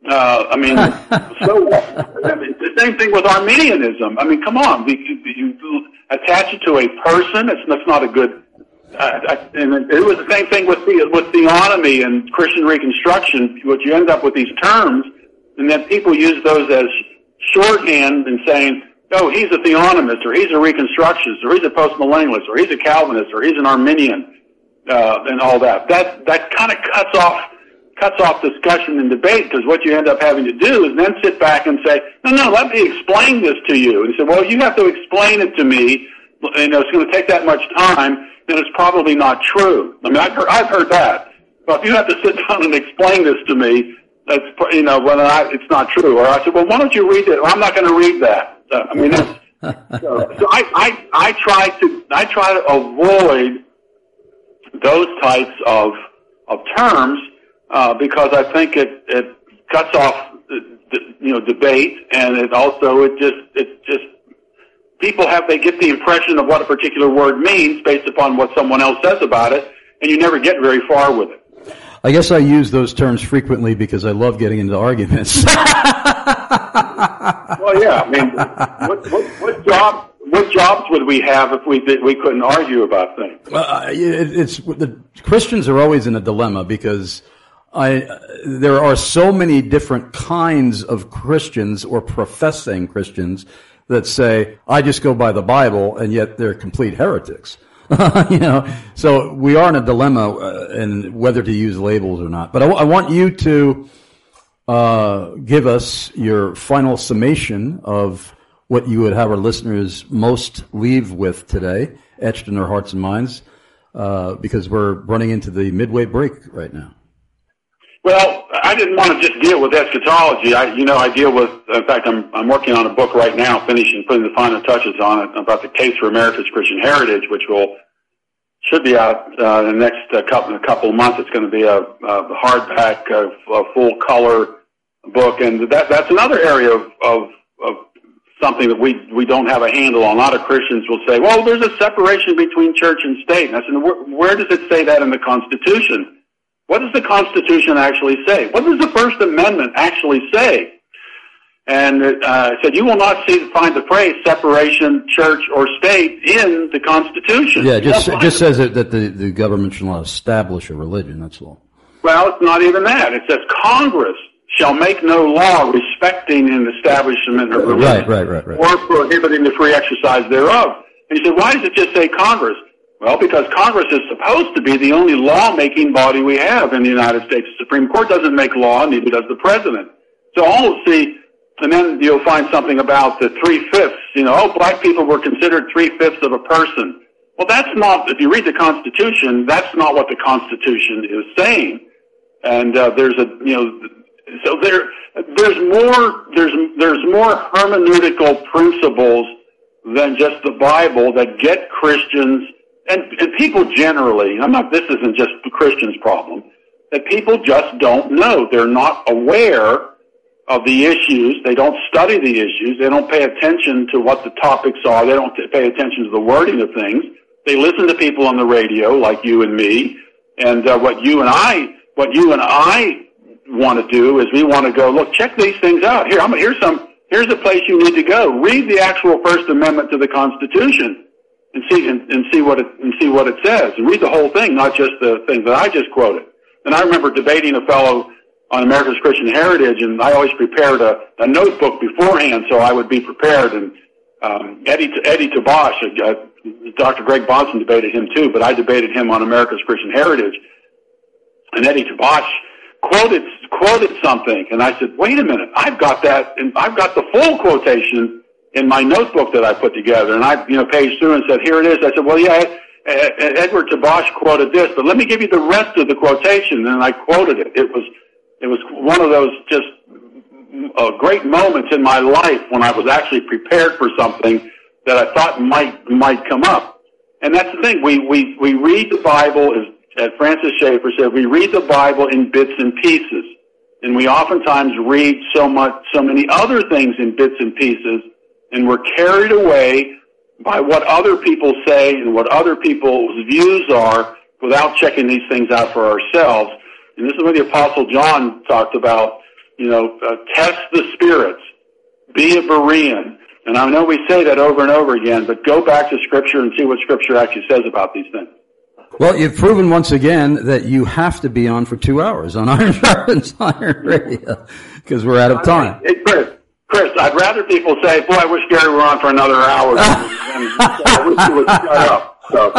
The same thing with Arminianism. I mean, come on, you attach it to a person. That's not a good. And it was the same thing with theonomy and Christian Reconstruction. What you end up with these terms. And then people use those as shorthand and saying, oh, he's a theonomist, or he's a Reconstructionist, or he's a postmillennialist, or he's a Calvinist, or he's an Arminian, and all that. That kind of cuts off discussion and debate, because what you end up having to do is then sit back and say, no, let me explain this to you. And he said, well, you have to explain it to me. It's going to take that much time, then it's probably not true. I mean, I've heard that. But if you have to sit down and explain this to me, that's, it's not true. Or I said, well, why don't you read it? Well, I'm not going to read that. So I try to avoid those types of terms because I think it cuts off debate, and it just people get the impression of what a particular word means based upon what someone else says about it, and you never get very far with it. I guess I use those terms frequently because I love getting into arguments. Well, yeah. I mean, what jobs would we have if we couldn't argue about things? The Christians are always in a dilemma because there are so many different kinds of Christians or professing Christians that say, I just go by the Bible, and yet they're complete heretics. So we are in a dilemma in whether to use labels or not. But I want you to give us your final summation of what you would have our listeners most leave with today, etched in their hearts and minds, because we're running into the midway break right now. Well, I didn't want to just deal with eschatology. I deal with, in fact, I'm working on a book right now, putting the final touches on it, about the case for America's Christian heritage, which should be out in the next couple of months. It's going to be a hardback, full color book, and that's another area of something that we don't have a handle on. A lot of Christians will say, well, there's a separation between church and state. And I said, where does it say that in the Constitution? What does the Constitution actually say? What does the First Amendment actually say? And said, you will not find the phrase separation, church or state in the Constitution. Yeah, it just says that the government shall not establish a religion, that's all. Well, it's not even that. It says Congress shall make no law respecting an establishment of religion right. or prohibiting the free exercise thereof. And you said, why does it just say Congress? Well, because Congress is supposed to be the only law-making body we have in the United States. The Supreme Court doesn't make law, neither does the President. So and then you'll find something about the 3/5. Black people were considered 3/5 of a person. Well, that's not, if you read the Constitution, that's not what the Constitution is saying. And there's more hermeneutical principles than just the Bible that get Christians and people generally. This isn't just the Christians' problem. That people just don't know. They're not aware of the issues. They don't study the issues. They don't pay attention to what the topics are. They don't pay attention to the wording of things. They listen to people on the radio like you and me. And what you and I want to do is we want to go, look, check these things out. Here's a place you need to go. Read the actual First Amendment to the Constitution and see what it says. And read the whole thing, not just the things that I just quoted. And I remember debating a fellow on America's Christian Heritage, and I always prepared a notebook beforehand so I would be prepared. And Eddie Tabash, Dr. Greg Bonson debated him too, but I debated him on America's Christian Heritage. And Eddie Tabash quoted something, and I said, wait a minute, I've got that, and I've got the full quotation in my notebook that I put together. And I paged through and said, here it is. I said, well, yeah, Edward Tabash quoted this, but let me give you the rest of the quotation. And I quoted it. It was one of those just great moments in my life when I was actually prepared for something that I thought might come up. And that's the thing. We read the Bible, as Francis Schaeffer said, we read the Bible in bits and pieces. And we oftentimes read so many other things in bits and pieces, and we're carried away by what other people say and what other people's views are without checking these things out for ourselves. And this is what the Apostle John talked about, test the spirits, be a Berean. And I know we say that over and over again, but go back to Scripture and see what Scripture actually says about these things. Well, you've proven once again that you have to be on for 2 hours on Iron Sharpens Iron Radio, because we're out of time. Chris, I'd rather people say, boy, I wish Gary were on for another hour than I wish he would shut up. So.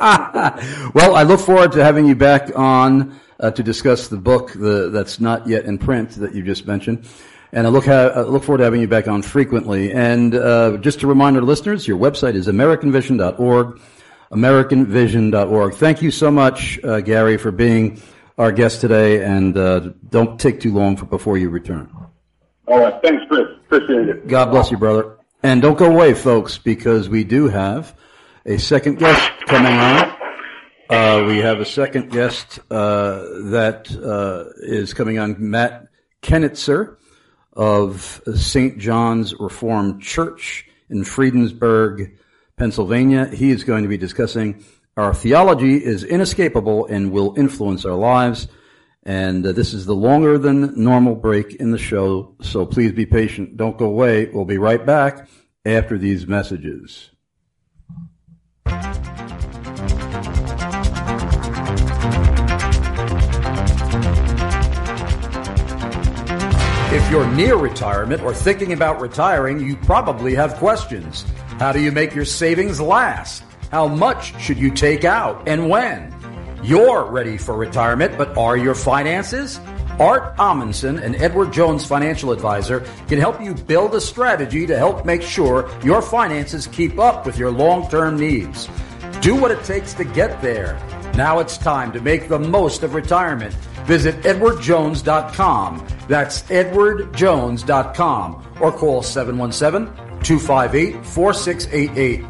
Well, I look forward to having you back on to discuss the book that's not yet in print that you just mentioned. And I look forward to having you back on frequently. And just to remind our listeners, your website is AmericanVision.org, AmericanVision.org. Thank you so much, Gary, for being our guest today, and don't take too long before you return. All right. Thanks, Chris. Appreciate it. God bless you, brother. And don't go away, folks, because we do have a second guest coming on. We have a second guest that is coming on, Matt Kenitzer of St. John's Reformed Church in Friedensburg, Pennsylvania. He is going to be discussing our theology is inescapable and will influence our lives. And this is the longer than normal break in the show, so please be patient. Don't go away. We'll be right back after these messages. If you're near retirement or thinking about retiring, you probably have questions. How do you make your savings last? How much should you take out and when? You're ready for retirement, but are your finances? Art Amundsen, an Edward Jones financial advisor, can help you build a strategy to help make sure your finances keep up with your long-term needs. Do what it takes to get there. Now it's time to make the most of retirement. Visit edwardjones.com. That's edwardjones.com. Or call 717-258-4688.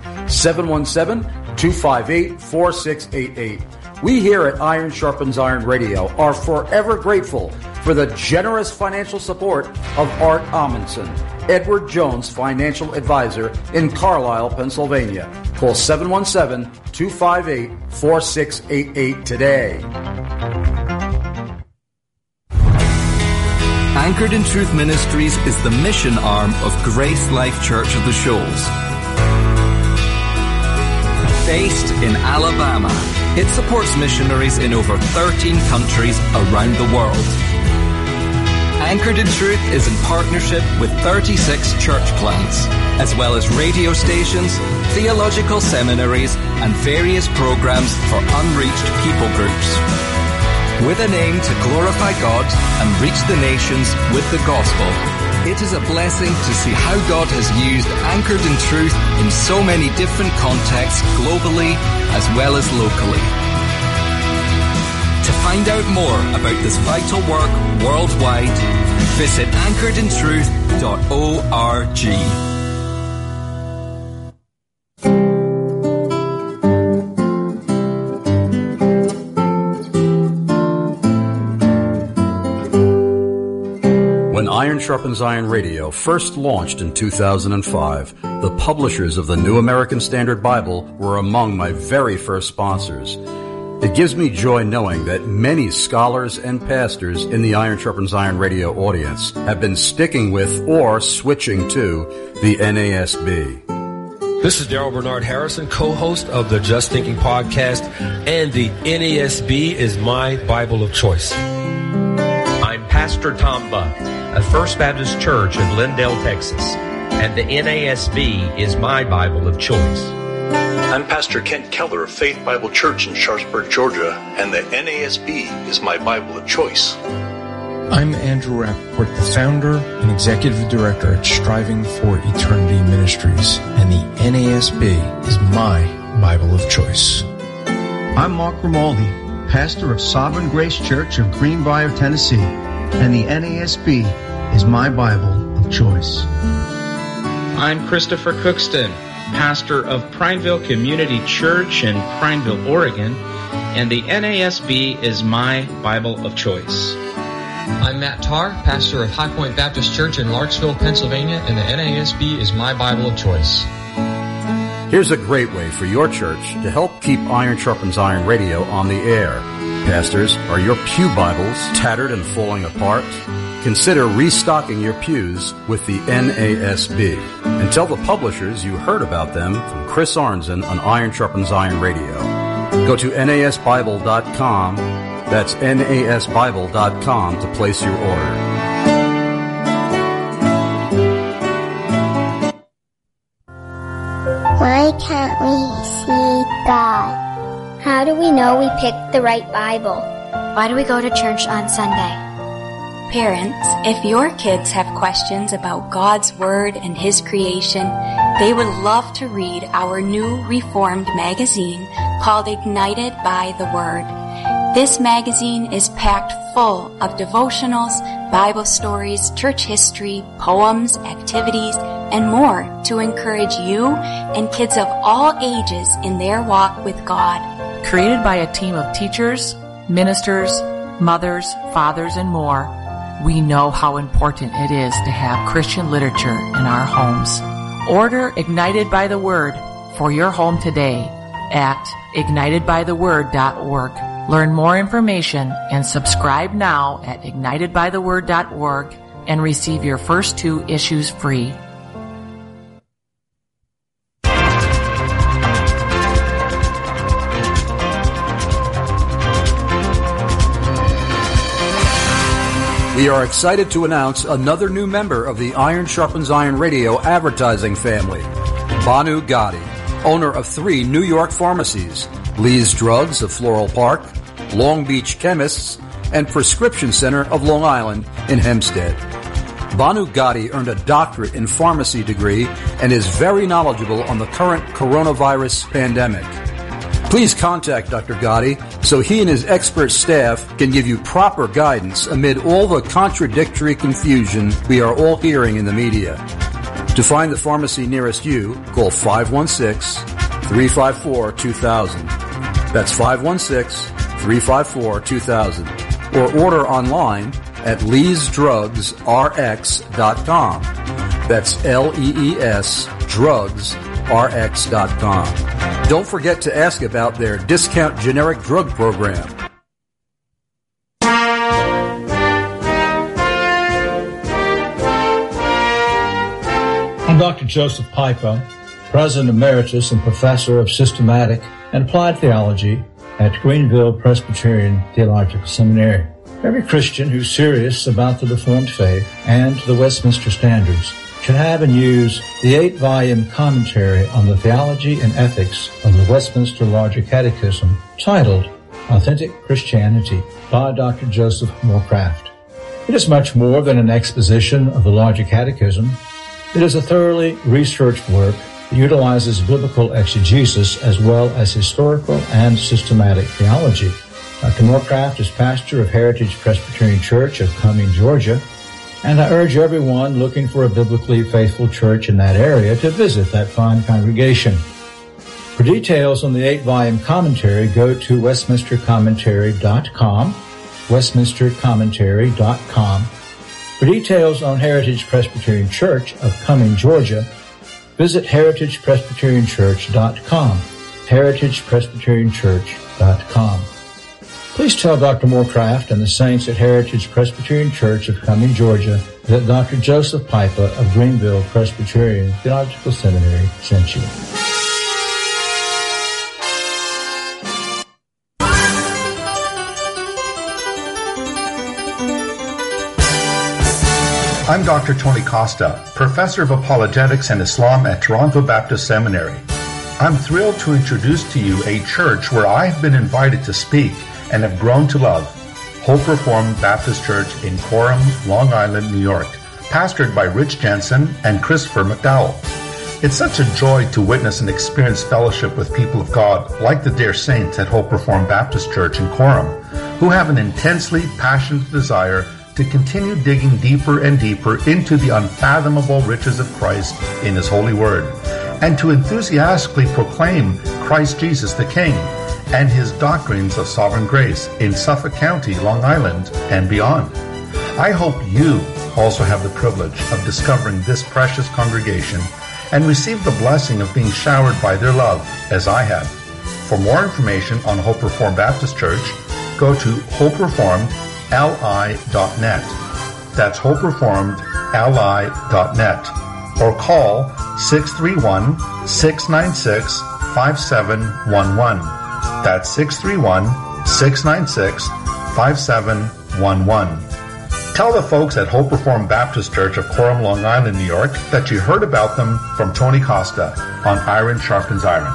717-258-4688. We here at Iron Sharpens Iron Radio are forever grateful for the generous financial support of Art Amundsen, Edward Jones financial advisor in Carlisle, Pennsylvania. Call 717-258-4688 today. Anchored in Truth Ministries is the mission arm of Grace Life Church of the Shoals. Based in Alabama, it supports missionaries in over 13 countries around the world. Anchored in Truth is in partnership with 36 church plants, as well as radio stations, theological seminaries, and various programs for unreached people groups. With an aim to glorify God and reach the nations with the gospel, it is a blessing to see how God has used Anchored in Truth in so many different contexts globally as well as locally. To find out more about this vital work worldwide, visit anchoredintruth.org. When Iron Sharpens Iron Radio first launched in 2005, the publishers of the New American Standard Bible were among my very first sponsors. It gives me joy knowing that many scholars and pastors in the Iron Sharpens Iron Radio audience have been sticking with or switching to the NASB. This is Daryl Bernard Harrison, co-host of the Just Thinking podcast, and the NASB is my Bible of choice. I'm Pastor Tom Buck of First Baptist Church in Lindale, Texas, and the NASB is my Bible of choice. I'm Pastor Kent Keller of Faith Bible Church in Sharpsburg, Georgia, and the NASB is my Bible of choice. I'm Andrew Rappaport, the founder and executive director at Striving for Eternity Ministries, and the NASB is my Bible of choice. I'm Mark Grimaldi, pastor of Sovereign Grace Church of Greenbrier, Tennessee, and the NASB is my Bible of choice. I'm Christopher Cookston, pastor of Prineville Community Church in Prineville, Oregon, and the NASB is my Bible of choice. I'm Matt Tarr, pastor of High Point Baptist Church in Larksville, Pennsylvania, and the NASB is my Bible of choice. Here's a great way for your church to help keep Iron Sharpens Iron Radio on the air. Pastors, are your pew Bibles tattered and falling apart? Consider restocking your pews with the NASB. And tell the publishers you heard about them from Chris Arnzen on Iron Sharpens Iron Radio. Go to nasbible.com, that's nasbible.com, to place your order. Why can't we see God? How do we know we picked the right Bible? Why do we go to church on Sunday? Parents, if your kids have questions about God's Word and His creation, they would love to read our new Reformed magazine called Ignited by the Word. This magazine is packed full of devotionals, Bible stories, church history, poems, activities, and more to encourage you and kids of all ages in their walk with God. Created by a team of teachers, ministers, mothers, fathers, and more, we know how important it is to have Christian literature in our homes. Order Ignited by the Word for your home today at ignitedbytheword.org. Learn more information and subscribe now at ignitedbytheword.org and receive your first 2 issues free. We are excited to announce another new member of the Iron Sharpens Iron Radio advertising family, Banu Gotti, owner of 3 New York pharmacies, Lee's Drugs of Floral Park, Long Beach Chemists, and Prescription Center of Long Island in Hempstead. Banu Gotti earned a doctorate in pharmacy degree and is very knowledgeable on the current coronavirus pandemic. Please contact Dr. Gotti so he and his expert staff can give you proper guidance amid all the contradictory confusion we are all hearing in the media. To find the pharmacy nearest you, call 516-354-2000. That's 516-354-2000. Or order online at leesdrugsrx.com. That's LEES drugsrx.com. Don't forget to ask about their discount generic drug program. Dr. Joseph Piper, President Emeritus and Professor of Systematic and Applied Theology at Greenville Presbyterian Theological Seminary. Every Christian who's serious about the Reformed faith and the Westminster Standards should have and use the 8-volume commentary on the theology and ethics of the Westminster Larger Catechism titled Authentic Christianity by Dr. Joseph Morecraft. It is much more than an exposition of the Larger Catechism. It is a thoroughly researched work that utilizes biblical exegesis as well as historical and systematic theology. Dr. Morecraft is pastor of Heritage Presbyterian Church of Cumming, Georgia, and I urge everyone looking for a biblically faithful church in that area to visit that fine congregation. For details on the 8-volume commentary, go to westminstercommentary.com, westminstercommentary.com. For details on Heritage Presbyterian Church of Cumming, Georgia, visit heritagepresbyterianchurch.com, heritagepresbyterianchurch.com. Please tell Dr. Morecraft and the saints at Heritage Presbyterian Church of Cumming, Georgia, that Dr. Joseph Piper of Greenville Presbyterian Theological Seminary sent you. I'm Dr. Tony Costa, Professor of Apologetics and Islam at Toronto Baptist Seminary. I'm thrilled to introduce to you a church where I have been invited to speak and have grown to love, Hope Reformed Baptist Church in Coram, Long Island, New York, pastored by Rich Jensen and Christopher McDowell. It's such a joy to witness and experience fellowship with people of God like the dear saints at Hope Reformed Baptist Church in Coram, who have an intensely passionate desire to continue digging deeper and deeper into the unfathomable riches of Christ in His holy word, and to enthusiastically proclaim Christ Jesus the King and His doctrines of sovereign grace in Suffolk County, Long Island, and beyond. I hope you also have the privilege of discovering this precious congregation and receive the blessing of being showered by their love as I have. For more information on Hope Reformed Baptist Church, go to hopereformedli.net. That's hopereformedli.net. Or call 631-696-5711. That's 631-696-5711. Tell the folks at Hope Reformed Baptist Church of Coram, Long Island, New York, that you heard about them from Tony Costa on Iron Sharpens Iron.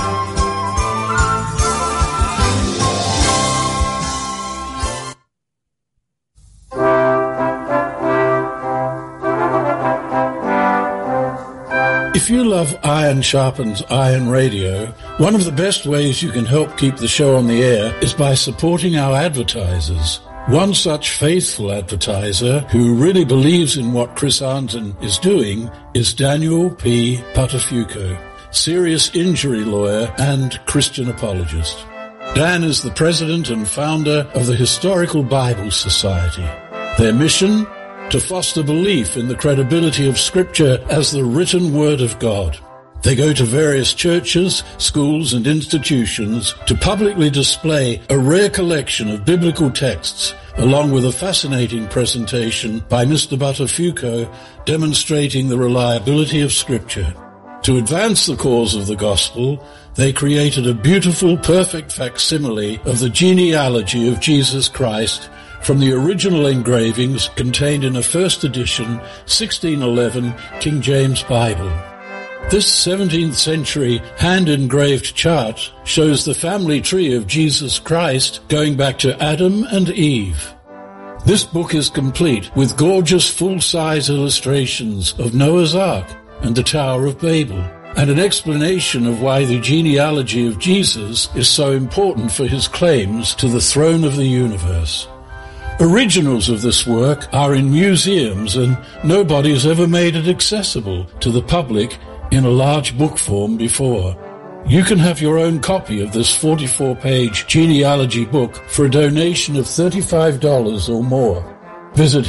If you love Iron Sharpens Iron Radio, one of the best ways you can help keep the show on the air is by supporting our advertisers. One such faithful advertiser who really believes in what Chris Arnton is doing is Daniel P. Patafuco, serious injury lawyer and Christian apologist. Dan is the president and founder of the Historical Bible Society. Their mission? To foster belief in the credibility of Scripture as the written Word of God. They go to various churches, schools, and institutions to publicly display a rare collection of biblical texts, along with a fascinating presentation by Mr. Buttafuoco demonstrating the reliability of Scripture. To advance the cause of the gospel, they created a beautiful, perfect facsimile of the genealogy of Jesus Christ from the original engravings contained in a first edition 1611 King James Bible. This 17th century hand-engraved chart shows the family tree of Jesus Christ going back to Adam and Eve. This book is complete with gorgeous full-size illustrations of Noah's Ark and the Tower of Babel, and an explanation of why the genealogy of Jesus is so important for his claims to the throne of the universe. Originals of this work are in museums, and nobody has ever made it accessible to the public in a large book form before. You can have your own copy of this 44-page genealogy book for a donation of $35 or more. Visit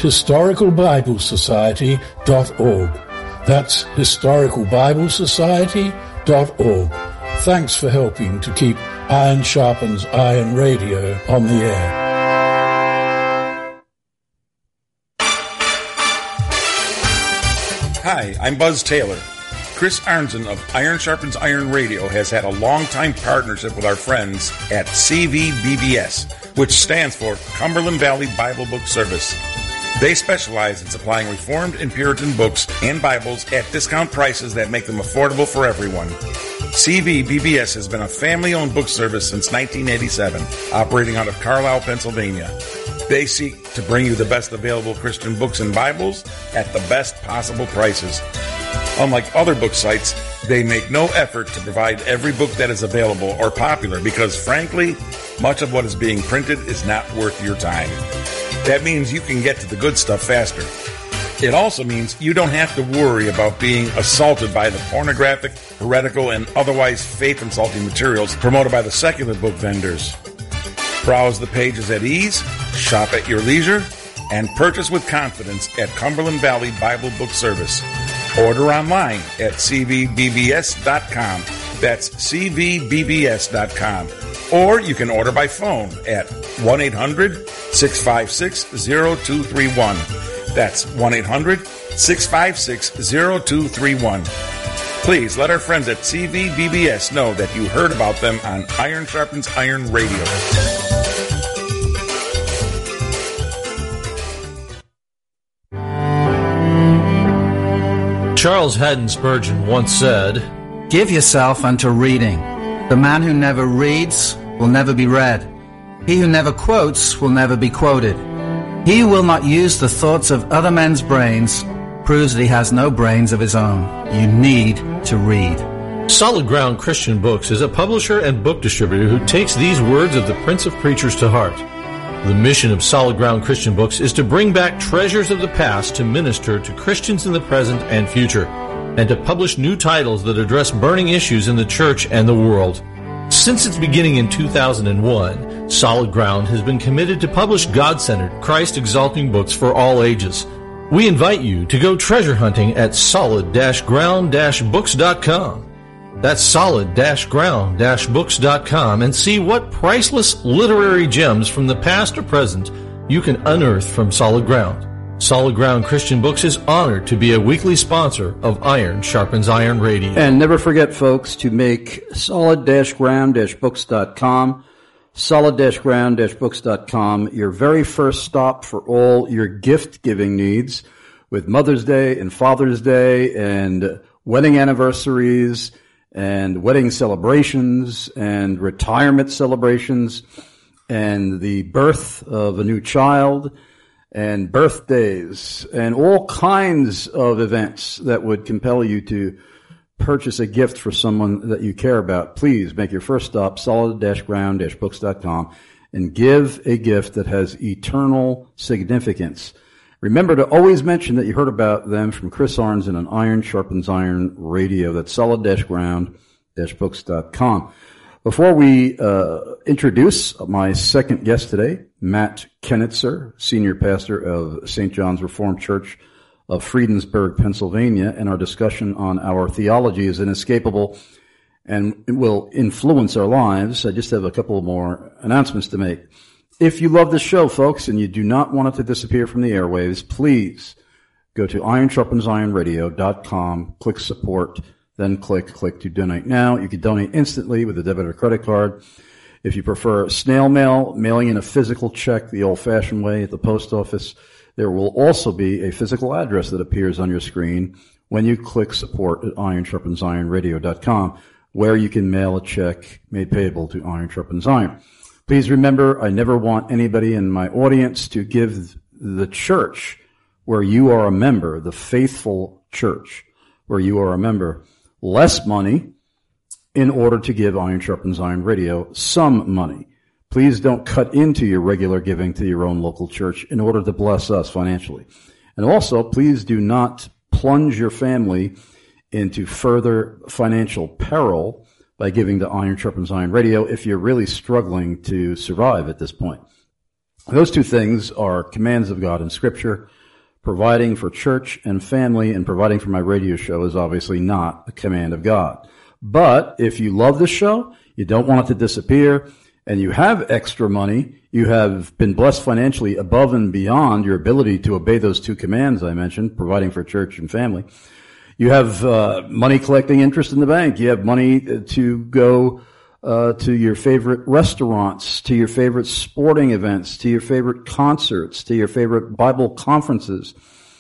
historicalbiblesociety.org. That's historicalbiblesociety.org. Thanks for helping to keep Iron Sharpens Iron Radio on the air. Hi, I'm Buzz Taylor. Chris Arnzen of Iron Sharpens Iron Radio has had a long-time partnership with our friends at CVBBS, which stands for Cumberland Valley Bible Book Service. They specialize in supplying Reformed and Puritan books and Bibles at discount prices that make them affordable for everyone. CVBBS has been a family-owned book service since 1987, operating out of Carlisle, Pennsylvania. They seek to bring you the best available Christian books and Bibles at the best possible prices. Unlike other book sites, they make no effort to provide every book that is available or popular because, frankly, much of what is being printed is not worth your time. That means you can get to the good stuff faster. It also means you don't have to worry about being assaulted by the pornographic, heretical, and otherwise faith-insulting materials promoted by the secular book vendors. Browse the pages at ease, shop at your leisure, and purchase with confidence at Cumberland Valley Bible Book Service. Order online at cvbbs.com. That's cvbbs.com. Or you can order by phone at 1-800-656-0231. That's 1-800-656-0231. Please let our friends at CVBBS know that you heard about them on Iron Sharpens Iron Radio. Charles Haddon Spurgeon once said, "Give yourself unto reading. The man who never reads will never be read. He who never quotes will never be quoted. He who will not use the thoughts of other men's brains proves that he has no brains of his own. You need to read." Solid Ground Christian Books is a publisher and book distributor who takes these words of the Prince of Preachers to heart. The mission of Solid Ground Christian Books is to bring back treasures of the past to minister to Christians in the present and future, and to publish new titles that address burning issues in the church and the world. Since its beginning in 2001, Solid Ground has been committed to publish God-centered, Christ-exalting books for all ages. We invite you to go treasure hunting at solid-ground-books.com. That's solid-ground-books.com, and see what priceless literary gems from the past or present you can unearth from Solid Ground. Solid Ground Christian Books is honored to be a weekly sponsor of Iron Sharpens Iron Radio. And never forget, folks, to make solid-ground-books.com, solid-ground-books.com your very first stop for all your gift-giving needs with Mother's Day and Father's Day and wedding anniversaries and wedding celebrations and retirement celebrations and the birth of a new child and birthdays and all kinds of events that would compel you to purchase a gift for someone that you care about. Please make your first stop, solid-ground-books.com, and give a gift that has eternal significance. Remember to always mention that you heard about them from Chris Arnzen on Iron Sharpens Iron Radio. That's solid-ground-books.com. Before we introduce my second guest today, Matt Kenitzer, Senior Pastor of St. John's Reformed Church of Friedensburg, Pennsylvania, and our discussion on our theology is inescapable and it will influence our lives, I just have a couple more announcements to make. If you love this show, folks, and you do not want it to disappear from the airwaves, please go to ironsharpensironradio.com, click support, then click to donate now. You can donate instantly with a debit or credit card. If you prefer snail mail, mailing in a physical check the old-fashioned way at the post office, there will also be a physical address that appears on your screen when you click support at ironsharpensironradio.com, where you can mail a check made payable to Iron Sharpens Iron. Please remember, I never want anybody in my audience to give the church where you are a member, the faithful church where you are a member, less money in order to give Iron Sharpens Iron Radio some money. Please don't cut into your regular giving to your own local church in order to bless us financially. And also, please do not plunge your family into further financial peril by giving to Iron Sharpens Iron Radio if you're really struggling to survive at this point. Those two things are commands of God in Scripture. Providing for church and family and providing for my radio show is obviously not a command of God. But if you love this show, you don't want it to disappear, and you have extra money, you have been blessed financially above and beyond your ability to obey those two commands I mentioned, providing for church and family. You have money collecting interest in the bank. You have money to go to your favorite restaurants, to your favorite sporting events, to your favorite concerts, to your favorite Bible conferences,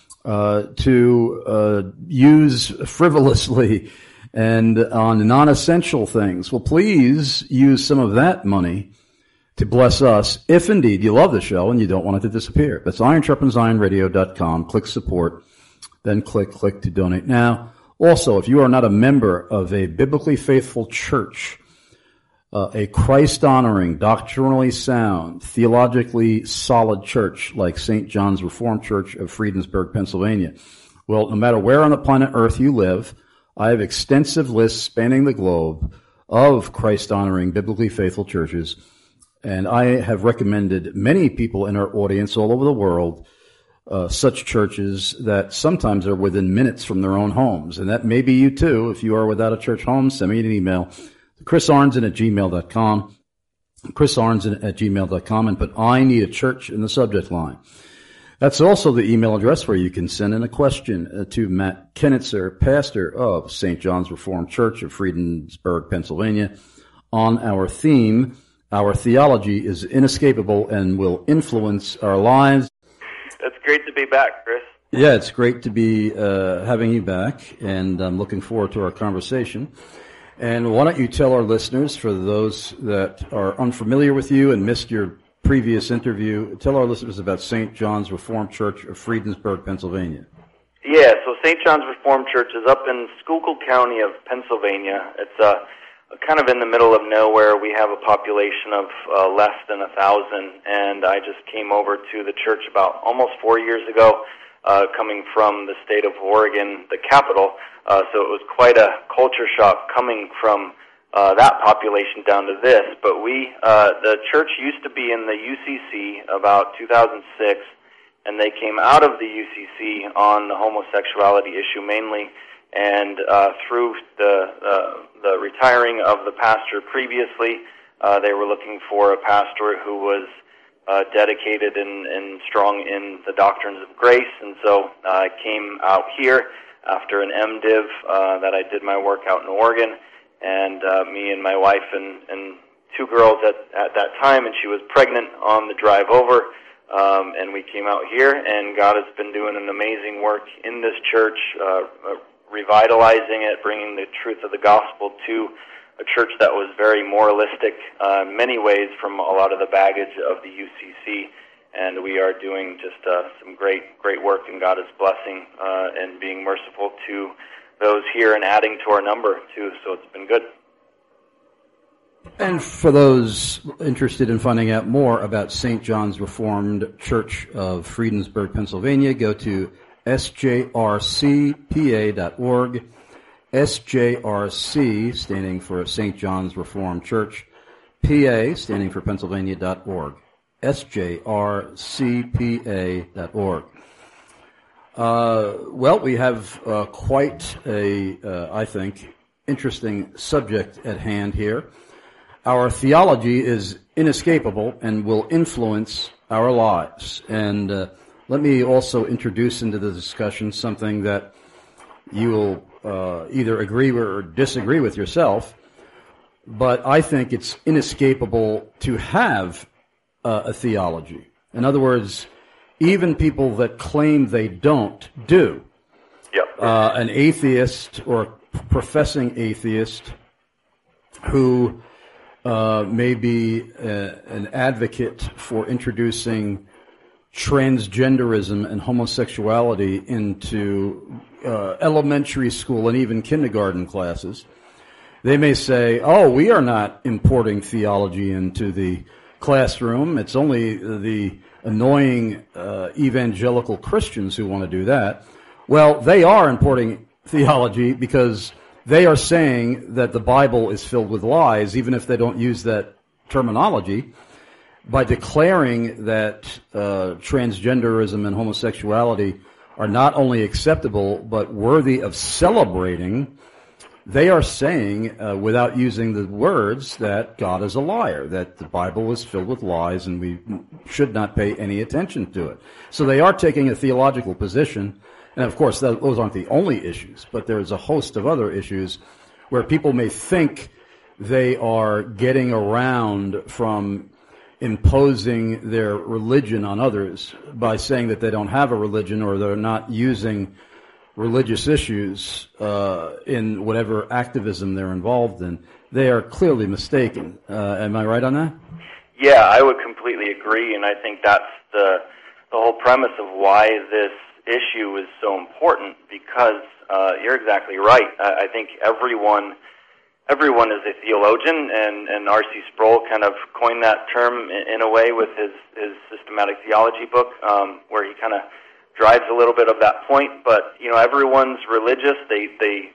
to use frivolously and on non-essential things. Well, please use some of that money to bless us, if indeed you love the show and you don't want it to disappear. That's IronSharpensIronRadio.com. Click support, then click to donate. Now, also, if you are not a member of a biblically faithful church, a Christ-honoring, doctrinally sound, theologically solid church like St. John's Reformed Church of Friedensburg, Pennsylvania, well, no matter where on the planet Earth you live, I have extensive lists spanning the globe of Christ-honoring, biblically faithful churches. And I have recommended many people in our audience all over the world such churches that sometimes are within minutes from their own homes. And that may be you too. If you are without a church home, send me an email. ChrisArnzen@gmail.com. ChrisArnzen@gmail.com, and put "I need a church" in the subject line. That's also the email address where you can send in a question to Matt Kenitzer, pastor of St. John's Reformed Church of Friedensburg, Pennsylvania, on our theme, "Our theology is inescapable and will influence our lives." It's great to be back, Chris. Yeah, it's great to be having you back, and I'm looking forward to our conversation. And why don't you tell our listeners, for those that are unfamiliar with you and missed your previous interview, tell our listeners about St. John's Reformed Church of Friedensburg, Pennsylvania. Yeah, so St. John's Reformed Church is up in Schuylkill County of Pennsylvania. It's kind of in the middle of nowhere. We have a population of less than 1,000, and I just came over to the church about almost 4 years ago, coming from the state of Oregon, the capital. So it was quite a culture shock coming from that population down to this. But the church used to be in the UCC about 2006, and they came out of the UCC on the homosexuality issue mainly, and through the retiring of the pastor previously, they were looking for a pastor who was dedicated and strong in the doctrines of grace, and so I came out here after an MDiv that I did my work out in Oregon, and me and my wife and two girls at that time, and she was pregnant on the drive over, and we came out here, and God has been doing an amazing work in this church, revitalizing it, bringing the truth of the gospel to a church that was very moralistic in many ways from a lot of the baggage of the UCC, and we are doing just some great work, and God is blessing and being merciful to those here and adding to our number too, so it's been good. And for those interested in finding out more about St. John's Reformed Church of Friedensburg, Pennsylvania, go to sjrcpa.org. SJRC, standing for St. John's Reformed Church, PA, standing for Pennsylvania.org. SJRCPA.org. Well, we have quite a, I think, interesting subject at hand here. Our theology is inescapable and will influence our lives. And let me also introduce into the discussion something that you will either agree or disagree with yourself, but I think it's inescapable to have a theology. In other words, even people that claim they don't do. Yep. An atheist or professing atheist who may be an advocate for introducing transgenderism and homosexuality into elementary school and even kindergarten classes. They may say, oh, we are not importing theology into the classroom. It's only the annoying evangelical Christians who want to do that. Well, they are importing theology because they are saying that the Bible is filled with lies, even if they don't use that terminology, by declaring that transgenderism and homosexuality are not only acceptable but worthy of celebrating. they are saying, without using the words, that God is a liar, that the Bible is filled with lies and we should not pay any attention to it. So they are taking a theological position, and of course those aren't the only issues, but there's a host of other issues where people may think they are getting around from imposing their religion on others by saying that they don't have a religion or they're not using religious issues in whatever activism they're involved in. They are clearly mistaken. Am I right on that? Yeah, I would completely agree, and I think that's the whole premise of why this issue is so important, because you're exactly right. I think everyone is a theologian, and R.C. Sproul kind of coined that term in a way with his systematic theology book, where he kind of drives a little bit of that point. But everyone's religious. They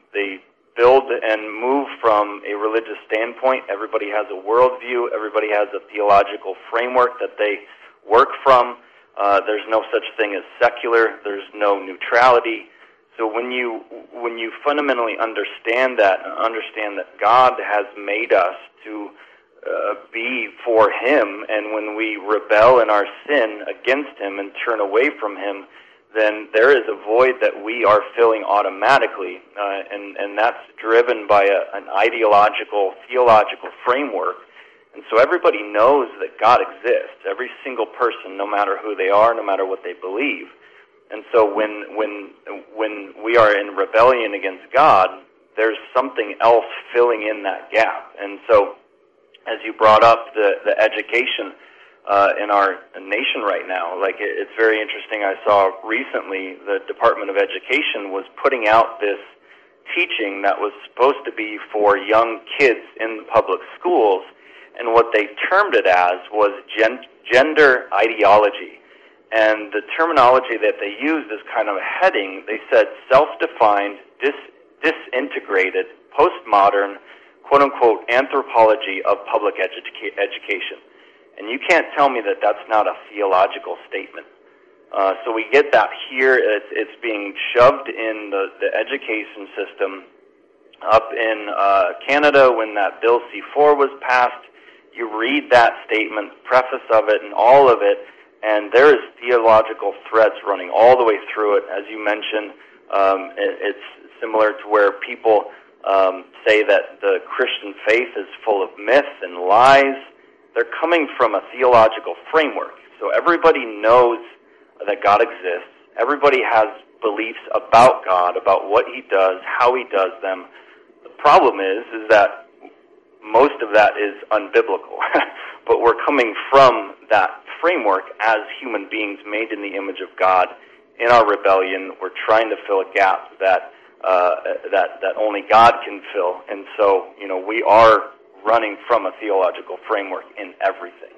build and move from a religious standpoint. Everybody has a worldview. Everybody has a theological framework that they work from. There's no such thing as secular. There's no neutrality. So when you fundamentally understand that God has made us to be for Him, and when we rebel in our sin against Him and turn away from Him, then there is a void that we are filling automatically, and that's driven by an ideological, theological framework. And so everybody knows that God exists, every single person, no matter who they are, no matter what they believe. And so when we are in rebellion against God, there's something else filling in that gap. And so, as you brought up the education in our nation right now, like it's very interesting. I saw recently the Department of Education was putting out this teaching that was supposed to be for young kids in the public schools, and what they termed it as was gender ideology. And the terminology that they used as kind of a heading, they said self-defined, disintegrated, postmodern, quote-unquote, anthropology of public education. And you can't tell me that that's not a theological statement. So we get that here. It's being shoved in the education system. Up in Canada, when that Bill C-4 was passed, you read that statement, preface of it, and all of it, and there is theological threads running all the way through it. As you mentioned, it's similar to where people say that the Christian faith is full of myth and lies. They're coming from a theological framework. So everybody knows that God exists. Everybody has beliefs about God, about what He does, how He does them. The problem is that most of that is unbiblical. But we're coming from that framework as human beings made in the image of God. In our rebellion, we're trying to fill a gap that only God can fill. And so, we are running from a theological framework in everything.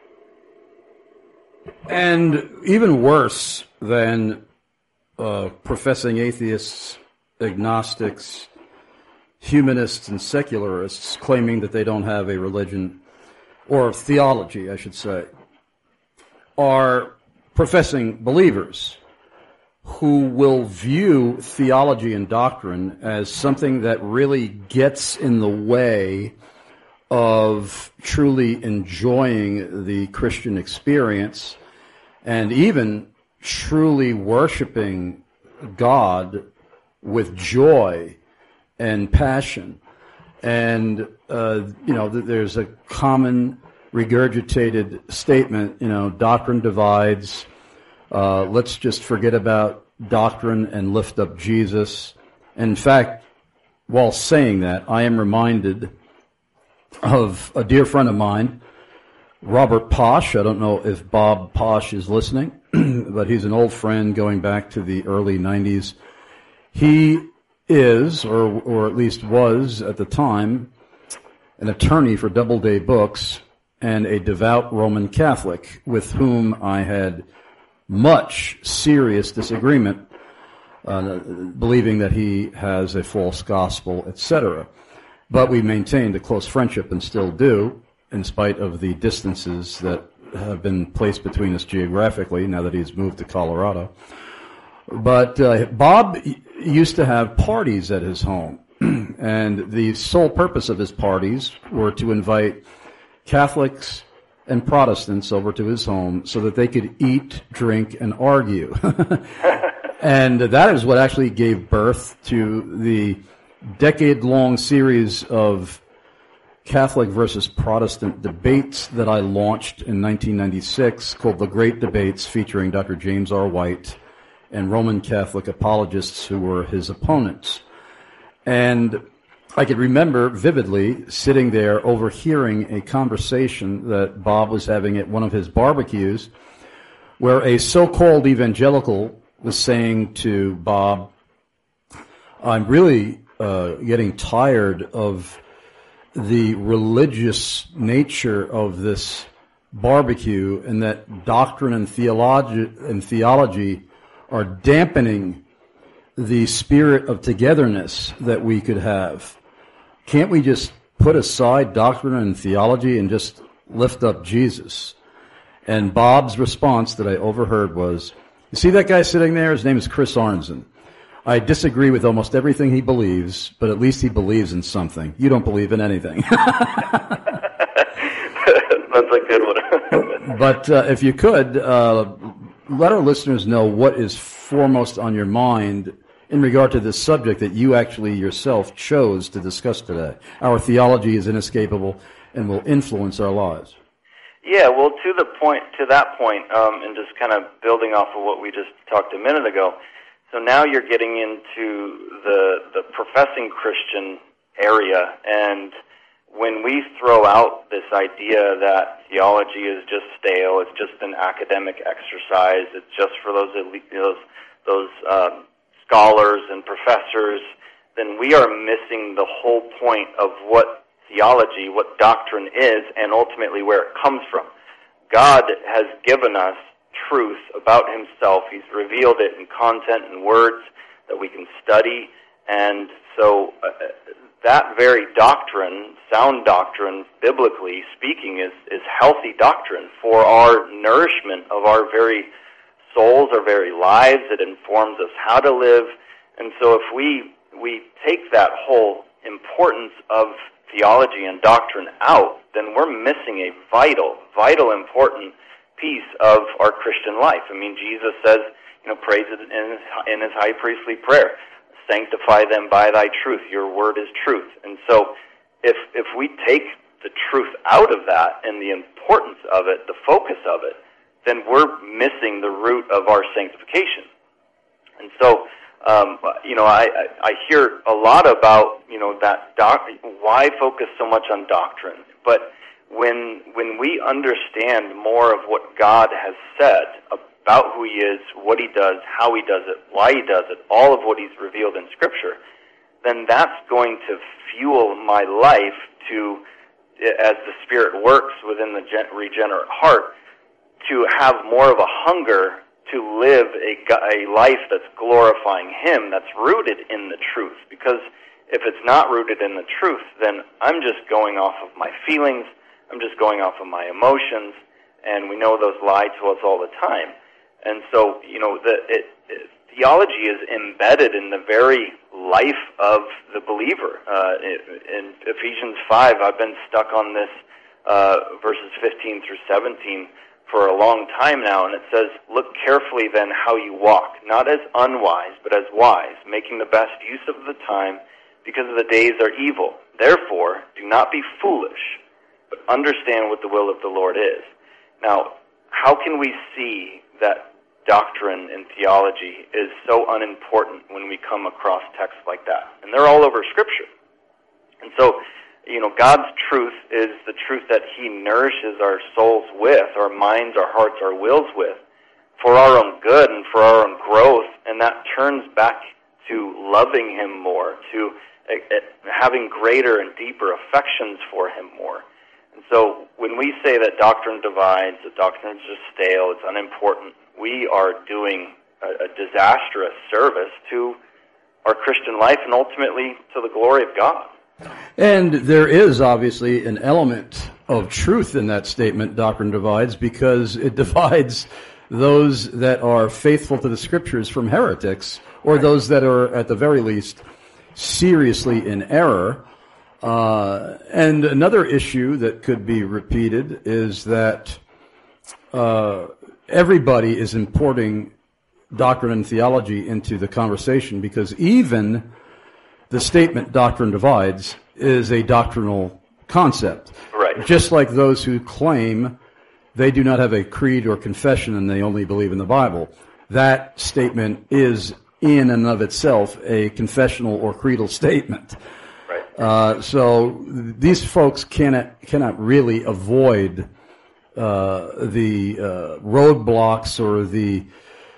And even worse than professing atheists, agnostics, humanists, and secularists claiming that they don't have a religion, or theology, I should say, are professing believers who will view theology and doctrine as something that really gets in the way of truly enjoying the Christian experience and even truly worshiping God with joy and passion. And, there's a common regurgitated statement, doctrine divides. Let's just forget about doctrine and lift up Jesus. In fact, while saying that, I am reminded of a dear friend of mine, Robert Posh. I don't know if Bob Posh is listening, but he's an old friend going back to the early 90s. He is, or at least was at the time, an attorney for Doubleday Books and a devout Roman Catholic with whom I had much serious disagreement, believing that he has a false gospel, etc. But we maintained a close friendship and still do, in spite of the distances that have been placed between us geographically now that he's moved to Colorado. But Bob used to have parties at his home, And the sole purpose of his parties were to invite Catholics and Protestants over to his home so that they could eat, drink, and argue. And that is what actually gave birth to the decade-long series of Catholic versus Protestant debates that I launched in 1996 called The Great Debates, featuring Dr. James R. White and Roman Catholic apologists who were his opponents. And I could remember vividly sitting there overhearing a conversation that Bob was having at one of his barbecues where a so-called evangelical was saying to Bob, I'm really getting tired of the religious nature of this barbecue, and that doctrine and theology are dampening the spirit of togetherness that we could have. Can't we just put aside doctrine and theology and just lift up Jesus? And Bob's response that I overheard was, you see that guy sitting there? His name is Chris Arnzen. I disagree with almost everything he believes, but at least he believes in something. You don't believe in anything. That's a good one. But if you could, let our listeners know what is foremost on your mind in regard to this subject that you actually yourself chose to discuss today. Our theology is inescapable and will influence our lives. Yeah, well, to that point, and just kind of building off of what we just talked a minute ago, so now you're getting into the professing Christian area, and when we throw out this idea that theology is just stale, it's just an academic exercise, it's just for those scholars and professors, then we are missing the whole point of what theology, what doctrine is, and ultimately where it comes from. God has given us truth about himself. He's revealed it in content and words that we can study, and so that very doctrine, sound doctrine, biblically speaking, is healthy doctrine for our nourishment of our very souls, our very lives. It informs us how to live, and so if we take that whole importance of theology and doctrine out, then we're missing a vital important piece of our Christian life. I mean, Jesus says, praise it in his high priestly prayer, sanctify them by thy truth. Your word is truth. And so if we take the truth out of that and the importance of it, the focus of it, then we're missing the root of our sanctification. And so, I hear a lot about, why focus so much on doctrine? But when we understand more of what God has said about who he is, what he does, how he does it, why he does it, all of what he's revealed in Scripture, then that's going to fuel my life to, as the Spirit works within the regenerate heart, to have more of a hunger to live a life that's glorifying him, that's rooted in the truth. Because if it's not rooted in the truth, then I'm just going off of my feelings, I'm just going off of my emotions, and we know those lie to us all the time. And so, theology is embedded in the very life of the believer. In Ephesians 5, I've been stuck on this, verses 15 through 17, for a long time now, and it says, look carefully then how you walk, not as unwise, but as wise, making the best use of the time, because the days are evil. Therefore, do not be foolish, but understand what the will of the Lord is. Now, how can we see that doctrine and theology is so unimportant when we come across texts like that? And they're all over Scripture. And so, God's truth is the truth that he nourishes our souls with, our minds, our hearts, our wills with, for our own good and for our own growth, and that turns back to loving him more, to having greater and deeper affections for him more. And so when we say that doctrine divides, that doctrine is just stale, it's unimportant, we are doing a disastrous service to our Christian life and ultimately to the glory of God. And there is obviously an element of truth in that statement, doctrine divides, because it divides those that are faithful to the Scriptures from heretics, or those that are, at the very least, seriously in error. And another issue that could be repeated is that everybody is importing doctrine and theology into the conversation, because even the statement "doctrine divides" is a doctrinal concept. Right. Just like those who claim they do not have a creed or confession and they only believe in the Bible. That statement is in and of itself a confessional or creedal statement. Right. So these folks cannot really avoid the roadblocks or the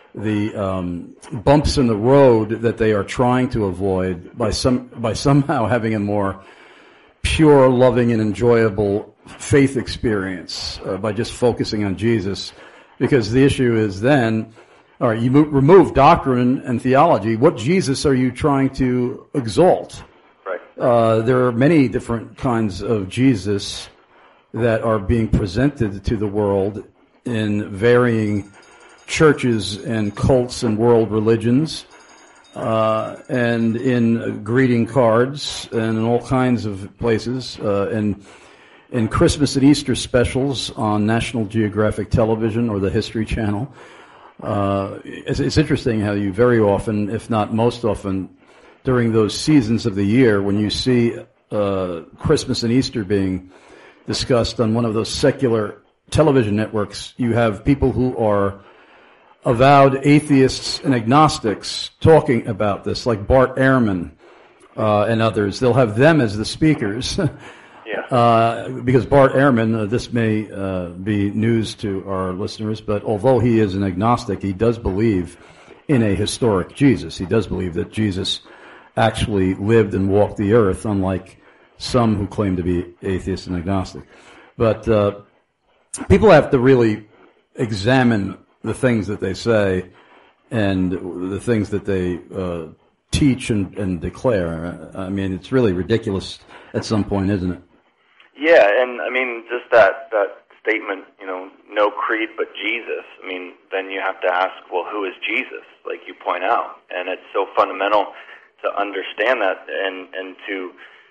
bumps in the road that they are trying to avoid by somehow having a more pure, loving, and enjoyable faith experience by just focusing on Jesus. Because the issue is then, all right, you remove doctrine and theology. What Jesus are you trying to exalt? Right. There are many different kinds of Jesus that are being presented to the world in varying churches and cults and world religions, and in greeting cards and in all kinds of places, and in Christmas and Easter specials on National Geographic Television or the History Channel. It's interesting how you very often, if not most often, during those seasons of the year when you see Christmas and Easter being discussed on one of those secular television networks, you have people who are avowed atheists and agnostics talking about this, like Bart Ehrman and others. They'll have them as the speakers. Yeah. Because Bart Ehrman, this may be news to our listeners, but although he is an agnostic, he does believe in a historic Jesus. He does believe that Jesus actually lived and walked the earth, unlike some who claim to be atheist and agnostic. But people have to really examine the things that they say and the things that they teach and declare. I mean, it's really ridiculous at some point, isn't it? Yeah, and I mean, just that statement, no creed but Jesus. I mean, then you have to ask, well, who is Jesus? Like you point out, and it's so fundamental to understand that, and to,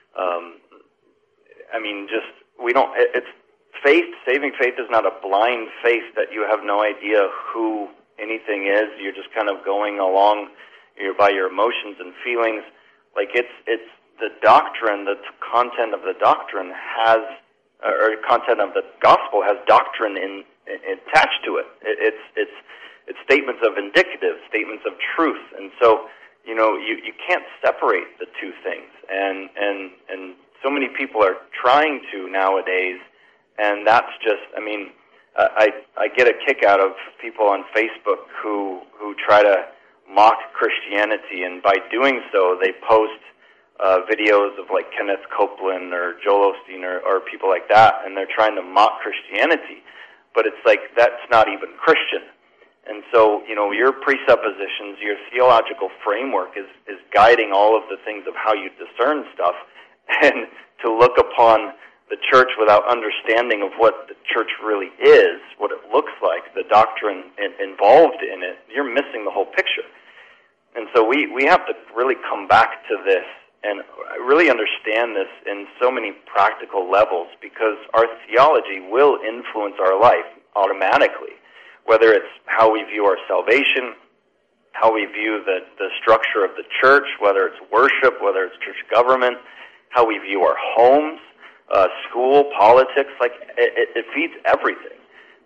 I mean, just we don't. It's faith. Saving faith is not a blind faith that you have no idea who anything is. You're just kind of going along by your emotions and feelings. Like it's the doctrine, the content of the doctrine has, or content of the gospel has doctrine attached to it. It's statements of indicative, statements of truth, and so you can't separate the two things. And so many people are trying to nowadays, and that's just, I mean, I get a kick out of people on Facebook who try to mock Christianity, and by doing so, they post videos of like Kenneth Copeland or Joel Osteen or people like that, and they're trying to mock Christianity, but it's like that's not even Christian. And so, your presuppositions, your theological framework is guiding all of the things of how you discern stuff, and to look upon the church without understanding of what the church really is, what it looks like, the doctrine involved in it, you're missing the whole picture. And so we have to really come back to this and really understand this in so many practical levels, because our theology will influence our life automatically, whether it's how we view our salvation, how we view the structure of the church, whether it's worship, whether it's church government, how we view our homes, school, politics, like it feeds everything.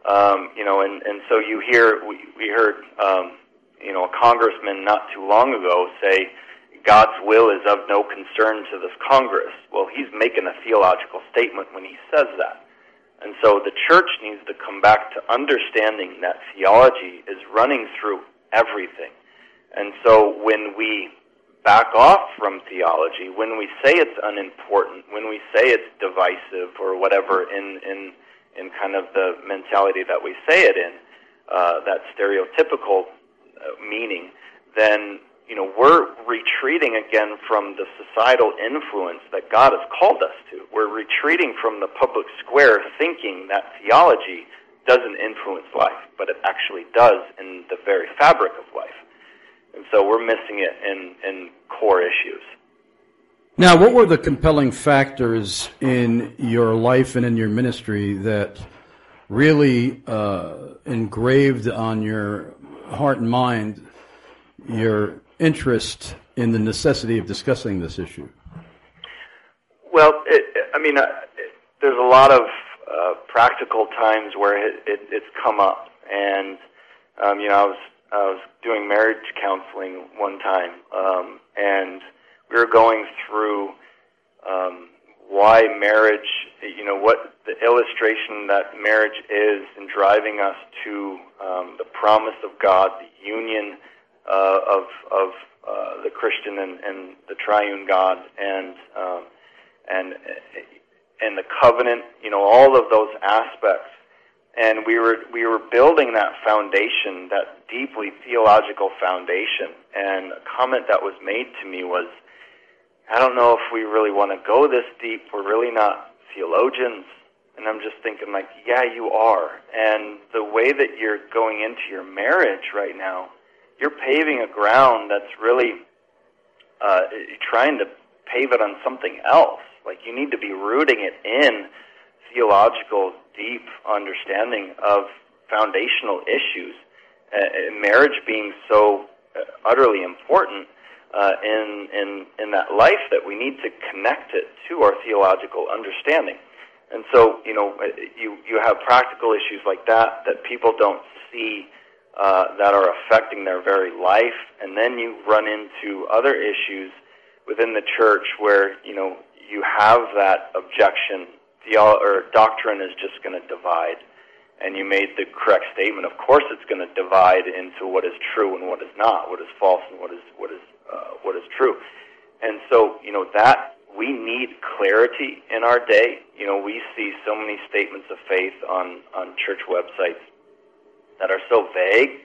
And so you hear, we heard, a congressman not too long ago say, God's will is of no concern to this Congress. Well, he's making a theological statement when he says that. And so the church needs to come back to understanding that theology is running through everything. And so when we back off from theology, when we say it's unimportant, when we say it's divisive or whatever in kind of the mentality that we say it in, that stereotypical meaning, then we're retreating again from the societal influence that God has called us to. We're retreating from the public square thinking that theology doesn't influence life, but it actually does in the very fabric of life. And so we're missing it in core issues. Now, what were the compelling factors in your life and in your ministry that really engraved on your heart and mind your interest in the necessity of discussing this issue? Well, there's a lot of practical times where it's come up, and I was doing marriage counseling one time, and we were going through why marriage, what the illustration that marriage is in driving us to the promise of God, the union of the Christian and the triune God, and the covenant, all of those aspects. And we were building that foundation, that deeply theological foundation. And a comment that was made to me was, I don't know if we really want to go this deep. We're really not theologians. And I'm just thinking, like, yeah, you are. And the way that you're going into your marriage right now, you're paving a ground that's really trying to pave it on something else. Like, you need to be rooting it in theological, deep understanding of foundational issues. Marriage being so utterly important in that life that we need to connect it to our theological understanding. And so, you have practical issues like that people don't see that are affecting their very life, and then you run into other issues within the church where, you have that objection, or doctrine is just going to divide. And you made the correct statement. Of course it's going to divide into what is true and what is not, what is false and what is true. And so, that we need clarity in our day. We see so many statements of faith on church websites that are so vague,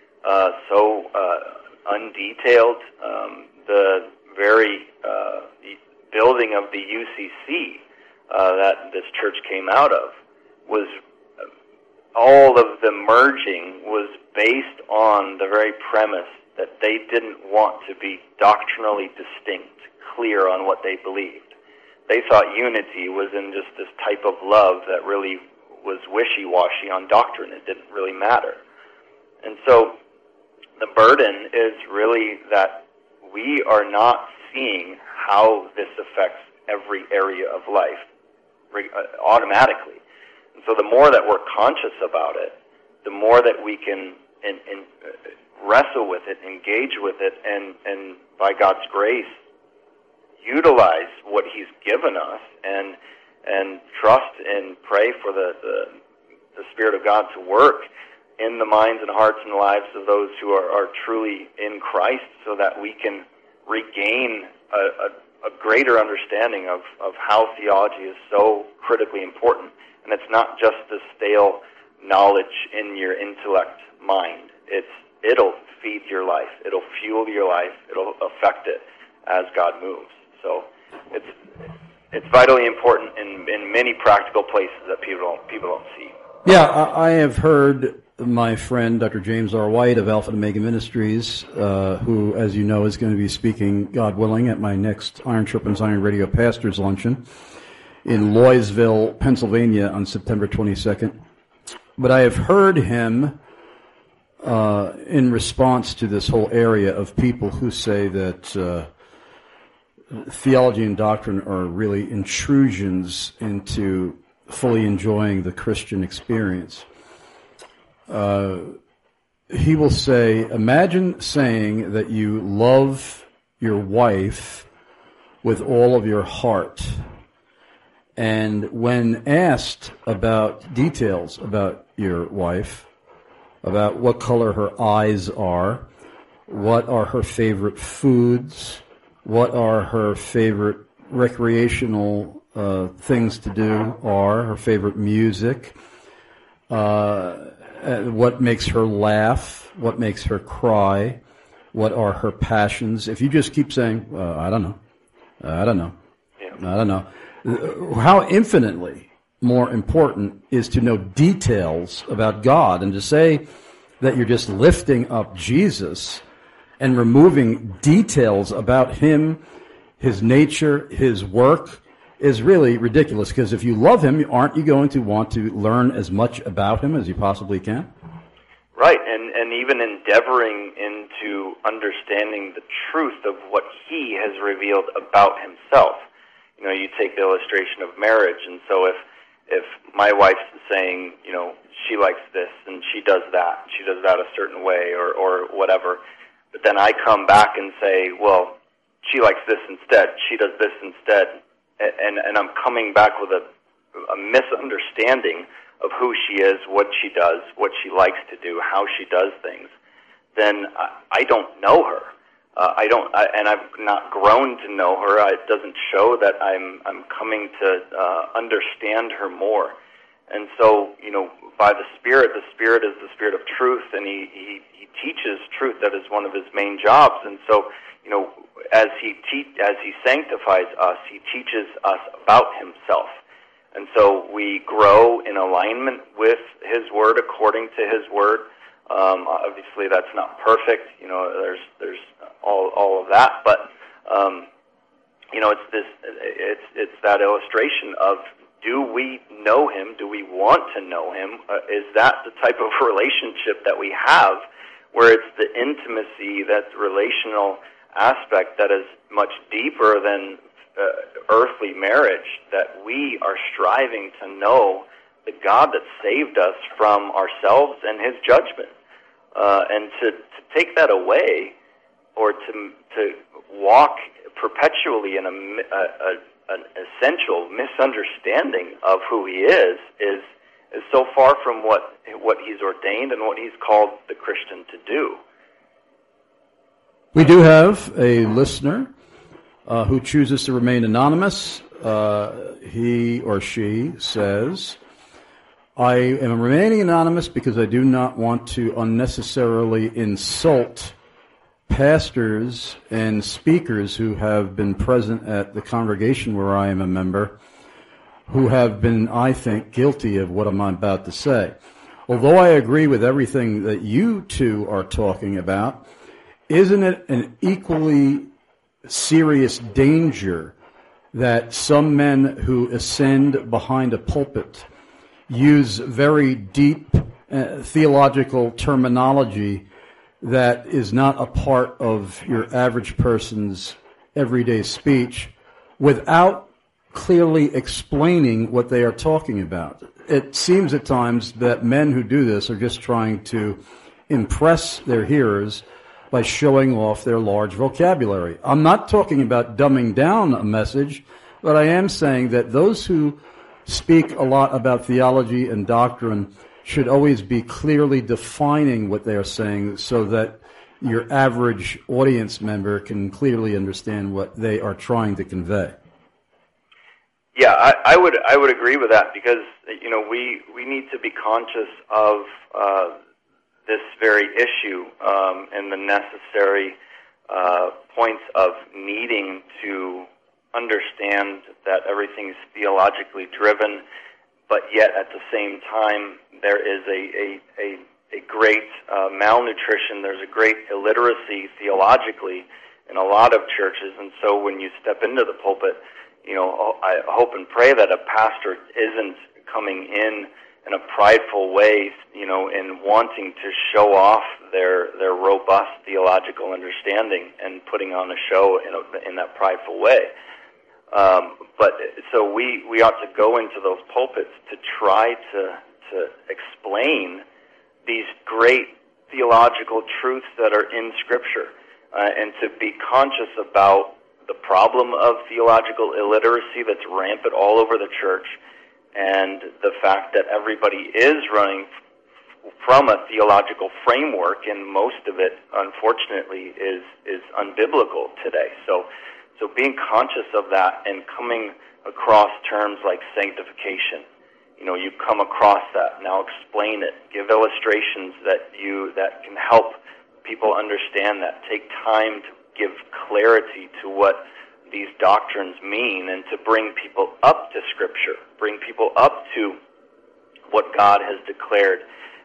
so undetailed. The very building of the UCC that this church came out of was all of the merging was based on the very premise that they didn't want to be doctrinally distinct, clear on what they believed. They thought unity was in just this type of love that really was wishy-washy on doctrine. It didn't really matter. And so the burden is really that we are not seeing how this affects every area of life automatically. And so the more that we're conscious about it, the more that we can wrestle with it, engage with it, and by God's grace, utilize what He's given us and trust and pray for the Spirit of God to work in the minds and hearts and lives of those who are truly in Christ, so that we can regain a greater understanding of how theology is so critically important. And it's not just the stale knowledge in your intellect mind. It'll feed your life. It'll fuel your life. It'll affect it as God moves. So it's vitally important in many practical places that people don't see. Yeah, I have heard my friend Dr. James R. White of Alpha and Omega Ministries, who, as you know, is going to be speaking, God willing, at my next Iron Sharpens Iron Radio Pastors Luncheon in Louisville, Pennsylvania on September 22nd. But I have heard him in response to this whole area of people who say that theology and doctrine are really intrusions into fully enjoying the Christian experience. He will say, imagine saying that you love your wife with all of your heart, and when asked about details about your wife, about what color her eyes are, what are her favorite foods, what are her favorite recreational things to do are, her favorite music, what makes her laugh, what makes her cry, what are her passions. If you just keep saying, I don't know, how infinitely more important is to know details about God, and to say that you're just lifting up Jesus and removing details about Him his nature, his work is really ridiculous, because if you love him, aren't you going to want to learn as much about him as you possibly can? Right, and even endeavoring into understanding the truth of what he has revealed about himself. You know, you take the illustration of marriage, and so if my wife's saying, you know, she likes this and she does that a certain way or whatever, but then I come back and say, well, she likes this instead, she does this instead, and I'm coming back with a misunderstanding of who she is, what she does, what she likes to do, how she does things, then I don't know her. And I've not grown to know her. It doesn't show that I'm coming to understand her more. And so, you know, by the Spirit is the Spirit of truth, and he teaches truth. That is one of his main jobs. And so, you know, as he sanctifies us, he teaches us about himself. And so we grow in alignment with his word, according to his word. Obviously, that's not perfect. You know, there's all of that, but you know, it's that illustration of, do we know him? Do we want to know him? Is that the type of relationship that we have, where it's the intimacy, that relational aspect that is much deeper than earthly marriage, that we are striving to know the God that saved us from ourselves and his judgment, and to take that away, or to walk perpetually in an essential misunderstanding of who he is so far from what he's ordained and what he's called the Christian to do. We do have a listener who chooses to remain anonymous. He or she says, I am remaining anonymous because I do not want to unnecessarily insult pastors and speakers who have been present at the congregation where I am a member, who have been, I think, guilty of what I'm about to say. Although I agree with everything that you two are talking about, isn't it an equally serious danger that some men who ascend behind a pulpit use very deep theological terminology that is not a part of your average person's everyday speech, without clearly explaining what they are talking about? It seems at times that men who do this are just trying to impress their hearers by showing off their large vocabulary. I'm not talking about dumbing down a message, but I am saying that those who speak a lot about theology and doctrine should always be clearly defining what they are saying, so that your average audience member can clearly understand what they are trying to convey. Yeah, I would agree with that, because, you know, we need to be conscious of this very issue, and the necessary points of needing to understand that everything is theologically driven, but yet at the same time there is a great malnutrition, there's a great illiteracy theologically in a lot of churches. And so when you step into the pulpit, you know, I hope and pray that a pastor isn't coming in a prideful way, you know, in wanting to show off their robust theological understanding and putting on a show in that prideful way. But so we ought to go into those pulpits to try to explain these great theological truths that are in Scripture, and to be conscious about the problem of theological illiteracy that's rampant all over the church, and the fact that everybody is running from a theological framework, and most of it, unfortunately, is unbiblical today. So being conscious of that and coming across terms like sanctification, you know, you come across that, now explain it, give illustrations that can help people understand that, take time to give clarity to what these doctrines mean, and to bring people up to Scripture, bring people up to what God has declared,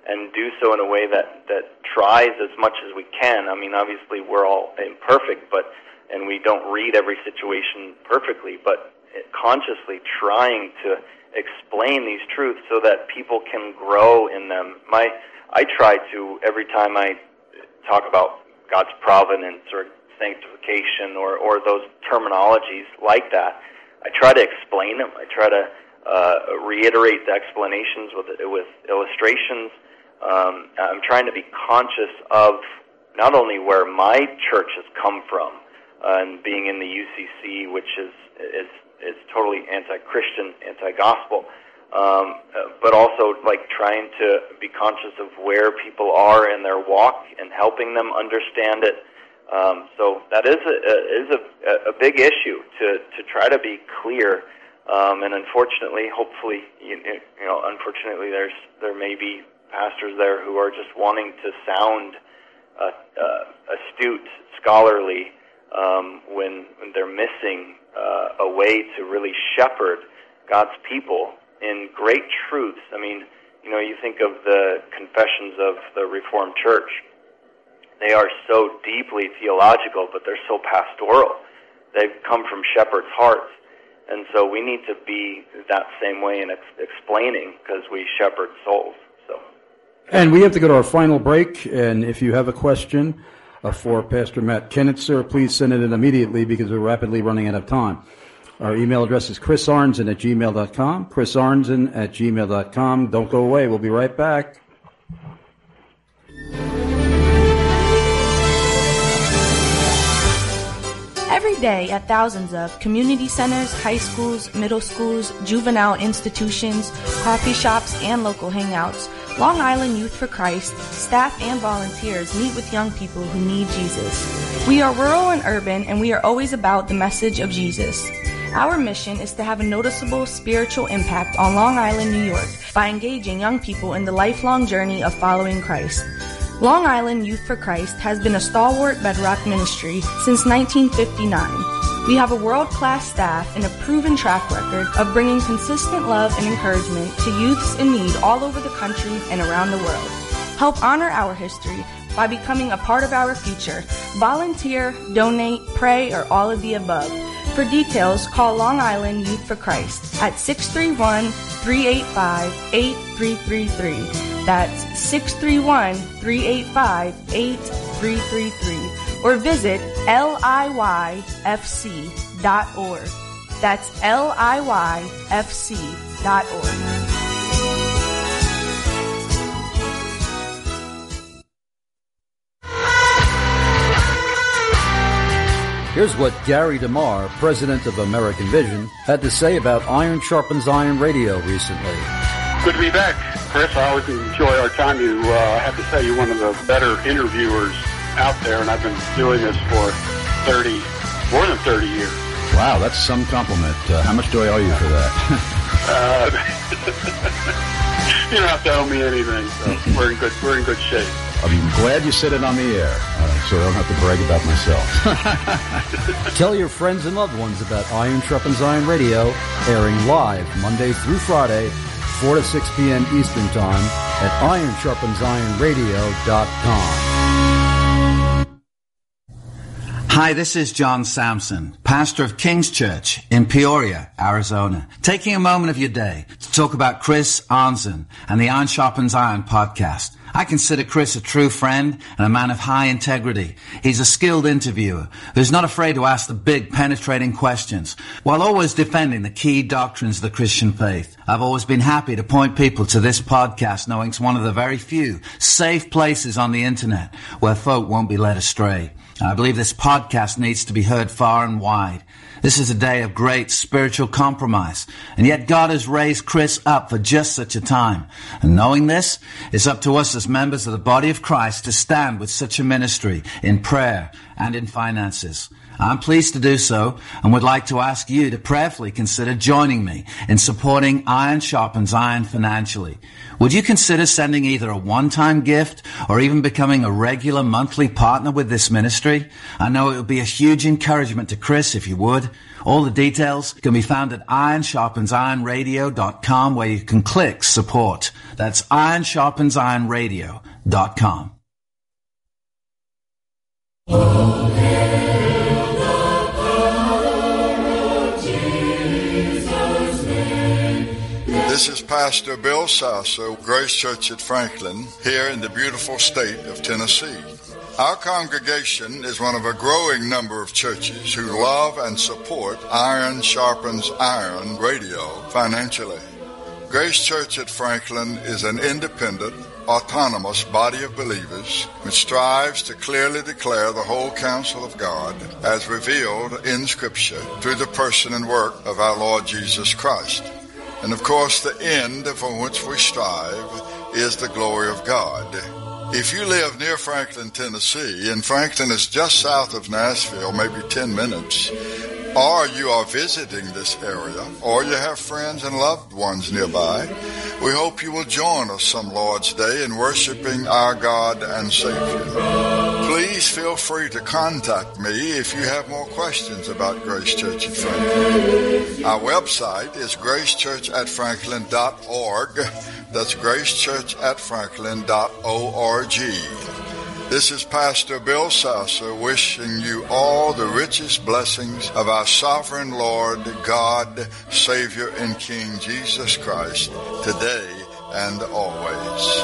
and do so in a way that tries as much as we can. I mean, obviously we're all imperfect, and we don't read every situation perfectly, but consciously trying to explain these truths so that people can grow in them. I try to, every time I talk about God's providence or sanctification or those terminologies like that, I try to explain them. I try to reiterate the explanations with illustrations. I'm trying to be conscious of not only where my church has come from, and being in the UCC, which is totally anti-Christian, anti-gospel, but also like trying to be conscious of where people are in their walk and helping them understand it. So that is a big issue to try to be clear. And unfortunately, hopefully, unfortunately, there may be pastors there who are just wanting to sound astute, scholarly, when they're missing a way to really shepherd God's people in great truths. I mean, you think of the confessions of the Reformed Church. They are so deeply theological, but they're so pastoral. They've come from shepherds' hearts. And so we need to be that same way in explaining, because we shepherd souls. And we have to go to our final break. And if you have a question for Pastor Matt Kennitzer, please send it in immediately, because we're rapidly running out of time. Our email address is chrisarnzen@gmail.com, chrisarnzen@gmail.com. Don't go away. We'll be right back. Every day at thousands of community centers, high schools, middle schools, juvenile institutions, coffee shops, and local hangouts, Long Island Youth for Christ, staff and volunteers meet with young people who need Jesus. We are rural and urban, and we are always about the message of Jesus. Our mission is to have a noticeable spiritual impact on Long Island, New York, by engaging young people in the lifelong journey of following Christ. Long Island Youth for Christ has been a stalwart bedrock ministry since 1959. We have a world-class staff and a proven track record of bringing consistent love and encouragement to youths in need all over the country and around the world. Help honor our history by becoming a part of our future. Volunteer, donate, pray, or all of the above. For details, call Long Island Youth for Christ at 631-385-8333. That's 631-385-8333. Or visit liyfc.org. That's liyfc.org. Here's what Gary DeMar, president of American Vision, had to say about Iron Sharpens Iron Radio recently. Good to be back, Chris. I always enjoy our time. I have to say, you're one of the better interviewers out there, and I've been doing this for more than 30 years. Wow, that's some compliment. How much do I owe you for that? You don't have to owe me anything, so we're in good shape. I'm glad you said it on the air, so I don't have to brag about myself. Tell your friends and loved ones about Iron Sharpens Iron Radio, airing live Monday through Friday, 4 to 6 p.m. Eastern Time at ironsharpensironradio.com. Hi, this is John Sampson, pastor of King's Church in Peoria, Arizona, taking a moment of your day to talk about Chris Arnzen and the Iron Sharpens Iron podcast. I consider Chris a true friend and a man of high integrity. He's a skilled interviewer who's not afraid to ask the big, penetrating questions while always defending the key doctrines of the Christian faith. I've always been happy to point people to this podcast, knowing it's one of the very few safe places on the internet where folk won't be led astray. I believe this podcast needs to be heard far and wide. This is a day of great spiritual compromise, and yet God has raised Chris up for just such a time. And knowing this, it's up to us as members of the body of Christ to stand with such a ministry in prayer and in finances. I'm pleased to do so and would like to ask you to prayerfully consider joining me in supporting Iron Sharpens Iron financially. Would you consider sending either a one-time gift or even becoming a regular monthly partner with this ministry? I know it would be a huge encouragement to Chris if you would. All the details can be found at ironsharpensironradio.com, where you can click support. That's ironsharpensironradio.com. This is Pastor Bill Sasser, Grace Church at Franklin, here in the beautiful state of Tennessee. Our congregation is one of a growing number of churches who love and support Iron Sharpens Iron radio financially. Grace Church at Franklin is an independent, autonomous body of believers which strives to clearly declare the whole counsel of God as revealed in Scripture through the person and work of our Lord Jesus Christ. And of course, the end for which we strive is the glory of God. If you live near Franklin, Tennessee, and Franklin is just south of Nashville, maybe 10 minutes, or you are visiting this area, or you have friends and loved ones nearby, we hope you will join us some Lord's Day in worshiping our God and Savior. Please feel free to contact me if you have more questions about Grace Church at Franklin. Our website is gracechurchatfranklin.org. That's gracechurchatfranklin.org. This is Pastor Bill Sasser wishing you all the richest blessings of our sovereign Lord, God, Savior, and King Jesus Christ, today and always.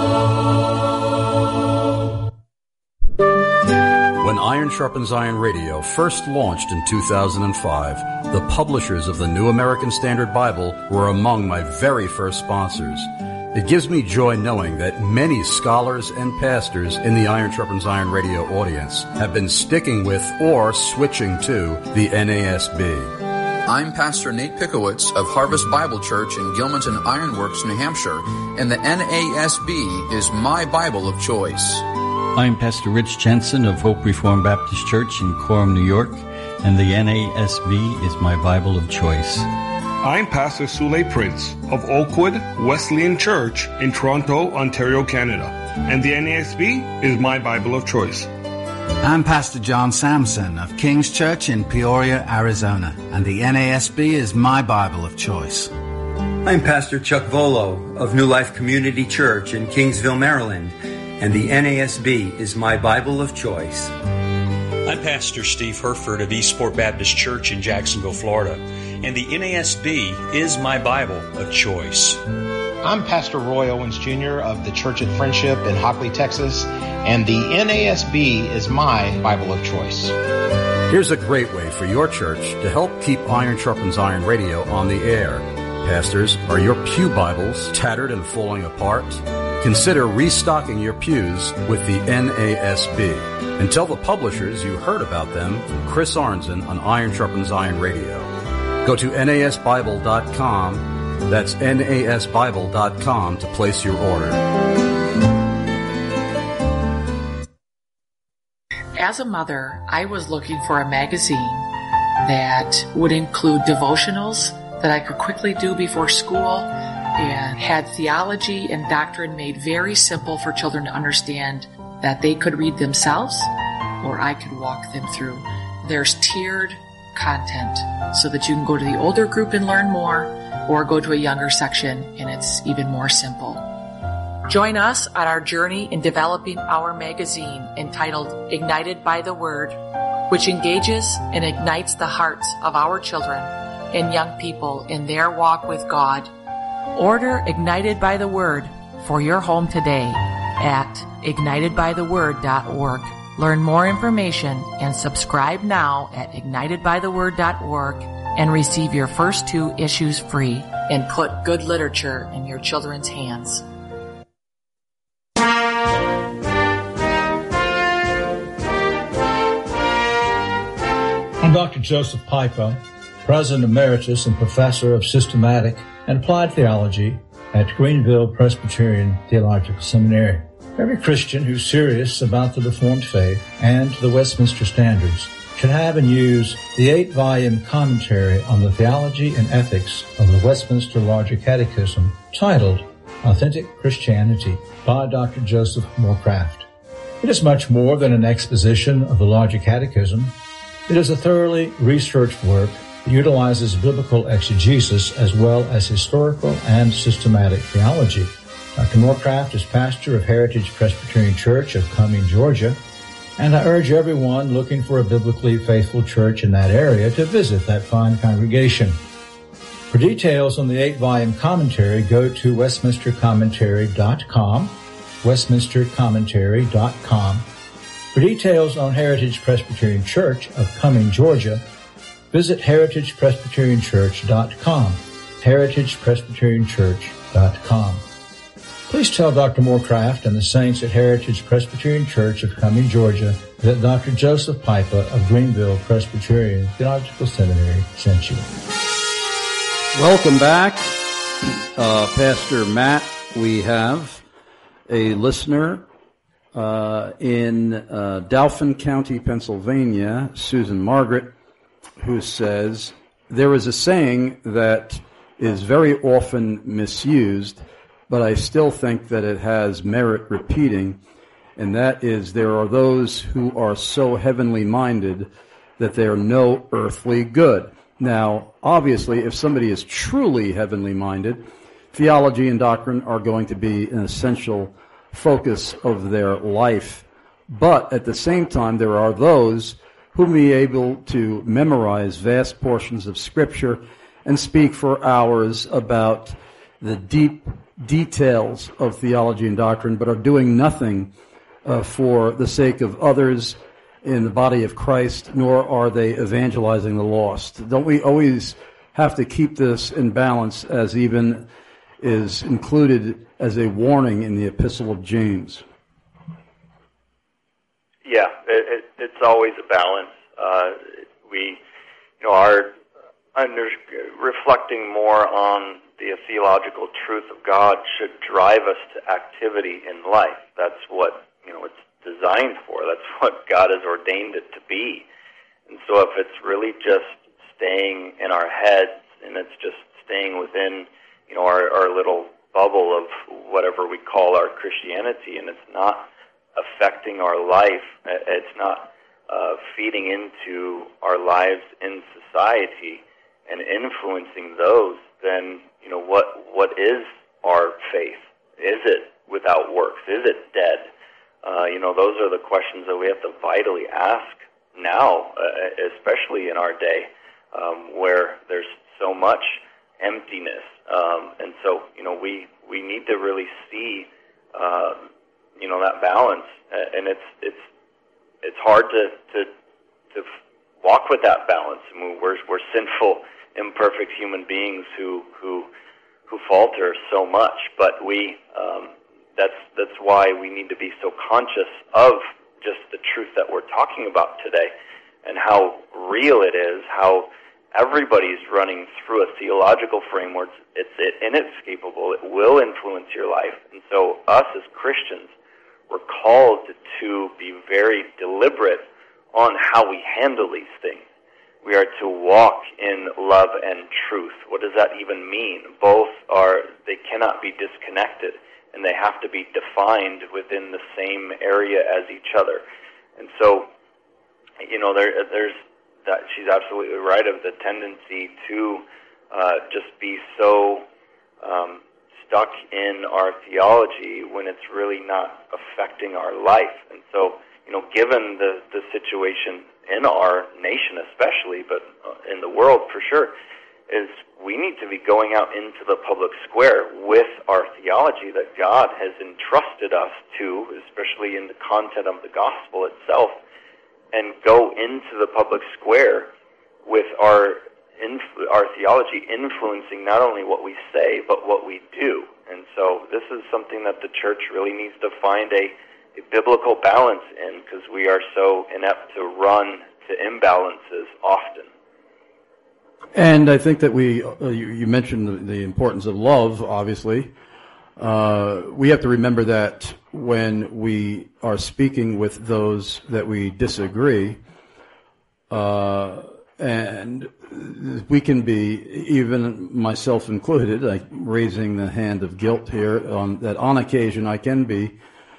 When Iron Sharpens Iron Radio first launched in 2005, the publishers of the New American Standard Bible were among my very first sponsors. It gives me joy knowing that many scholars and pastors in the Iron Sharpens Iron radio audience have been sticking with or switching to the NASB. I'm Pastor Nate Pickowitz of Harvest Bible Church in Gilmanton Ironworks, New Hampshire, and the NASB is my Bible of choice. I'm Pastor Rich Jensen of Hope Reformed Baptist Church in Coram, New York, and the NASB is my Bible of choice. I'm Pastor Sule Prince of Oakwood Wesleyan Church in Toronto, Ontario, Canada, and the NASB is my Bible of choice. I'm Pastor John Sampson of King's Church in Peoria, Arizona, and the NASB is my Bible of choice. I'm Pastor Chuck Volo of New Life Community Church in Kingsville, Maryland, and the NASB is my Bible of choice. I'm Pastor Steve Herford of Eastport Baptist Church in Jacksonville, Florida, and the NASB is my Bible of choice. I'm Pastor Roy Owens Jr. of the Church at Friendship in Hockley, Texas, and the NASB is my Bible of choice. Here's a great way for your church to help keep Iron Sharpens Iron radio on the air. Pastors, are your pew Bibles tattered and falling apart? Consider restocking your pews with the NASB. And tell the publishers you heard about them from Chris Arnzen on Iron Sharpens Iron Radio. Go to nasbible.com, that's nasbible.com, to place your order. As a mother, I was looking for a magazine that would include devotionals that I could quickly do before school and had theology and doctrine made very simple for children to understand that they could read themselves or I could walk them through. There's tiered content so that you can go to the older group and learn more or go to a younger section and it's even more simple. Join us on our journey in developing our magazine entitled Ignited by the Word, which engages and ignites the hearts of our children and young people in their walk with God. Order Ignited by the Word for your home today at ignitedbytheword.org. Learn more information and subscribe now at ignitedbytheword.org and receive your first 2 issues free and put good literature in your children's hands. I'm Dr. Joseph Pipa, President Emeritus and Professor of Systematic and Applied Theology at Greenville Presbyterian Theological Seminary. Every Christian who's serious about the Reformed faith and the Westminster Standards should have and use the 8-volume commentary on the theology and ethics of the Westminster Larger Catechism titled Authentic Christianity by Dr. Joseph Morecraft. It is much more than an exposition of the Larger Catechism. It is a thoroughly researched work that utilizes biblical exegesis as well as historical and systematic theology. Dr. Morecraft is pastor of Heritage Presbyterian Church of Cumming, Georgia, and I urge everyone looking for a biblically faithful church in that area to visit that fine congregation. For details on the 8-volume commentary, go to westminstercommentary.com, westminstercommentary.com. For details on Heritage Presbyterian Church of Cumming, Georgia, visit heritagepresbyterianchurch.com, heritagepresbyterianchurch.com. Please tell Dr. Morecraft and the saints at Heritage Presbyterian Church of Cumming, Georgia, that Dr. Joseph Pipa of Greenville Presbyterian Theological Seminary sent you. Welcome back. Pastor Matt, we have a listener in Dauphin County, Pennsylvania, Susan Margaret, who says, there is a saying that is very often misused, but I still think that it has merit repeating, and that is, there are those who are so heavenly minded that they are no earthly good. Now, obviously, if somebody is truly heavenly minded, theology and doctrine are going to be an essential focus of their life. But at the same time, there are those who may be able to memorize vast portions of Scripture and speak for hours about the deep details of theology and doctrine, but are doing nothing for the sake of others in the body of Christ, nor are they evangelizing the lost. Don't we always have to keep this in balance, as even is included as a warning in the Epistle of James? Yeah, it's always a balance. We are reflecting more on the theological truth of God should drive us to activity in life. That's what it's designed for. That's what God has ordained it to be. And so if it's really just staying in our heads and it's just staying within our little bubble of whatever we call our Christianity, and it's not affecting our life, it's not feeding into our lives in society and influencing those, then what is our faith? Is it without works? Is it dead? Those are the questions that we have to vitally ask now, especially in our day, where there's so much emptiness. And so, we need to really see, that balance. And it's hard to walk with that balance. I mean, we're sinful, imperfect human beings who falter so much, but that's why we need to be so conscious of just the truth that we're talking about today and how real it is, how everybody's running through a theological framework. It's inescapable. It will influence your life. And so us as Christians, we're called to be very deliberate on how we handle these things. We are to walk in love and truth. What does that even mean? They cannot be disconnected, and they have to be defined within the same area as each other. And so, there's that. She's absolutely right of the tendency to just be so stuck in our theology when it's really not affecting our life. And so, given the situation in our nation especially, but in the world for sure, is we need to be going out into the public square with our theology that God has entrusted us to, especially in the content of the gospel itself, and go into the public square with our theology influencing not only what we say, but what we do. And so this is something that the church really needs to find a biblical balance in, because we are so inept to run to imbalances often. And I think that you mentioned the importance of love, obviously. we have to remember that when we are speaking with those that we disagree, and we can be, even myself included, like raising the hand of guilt here, that on occasion I can be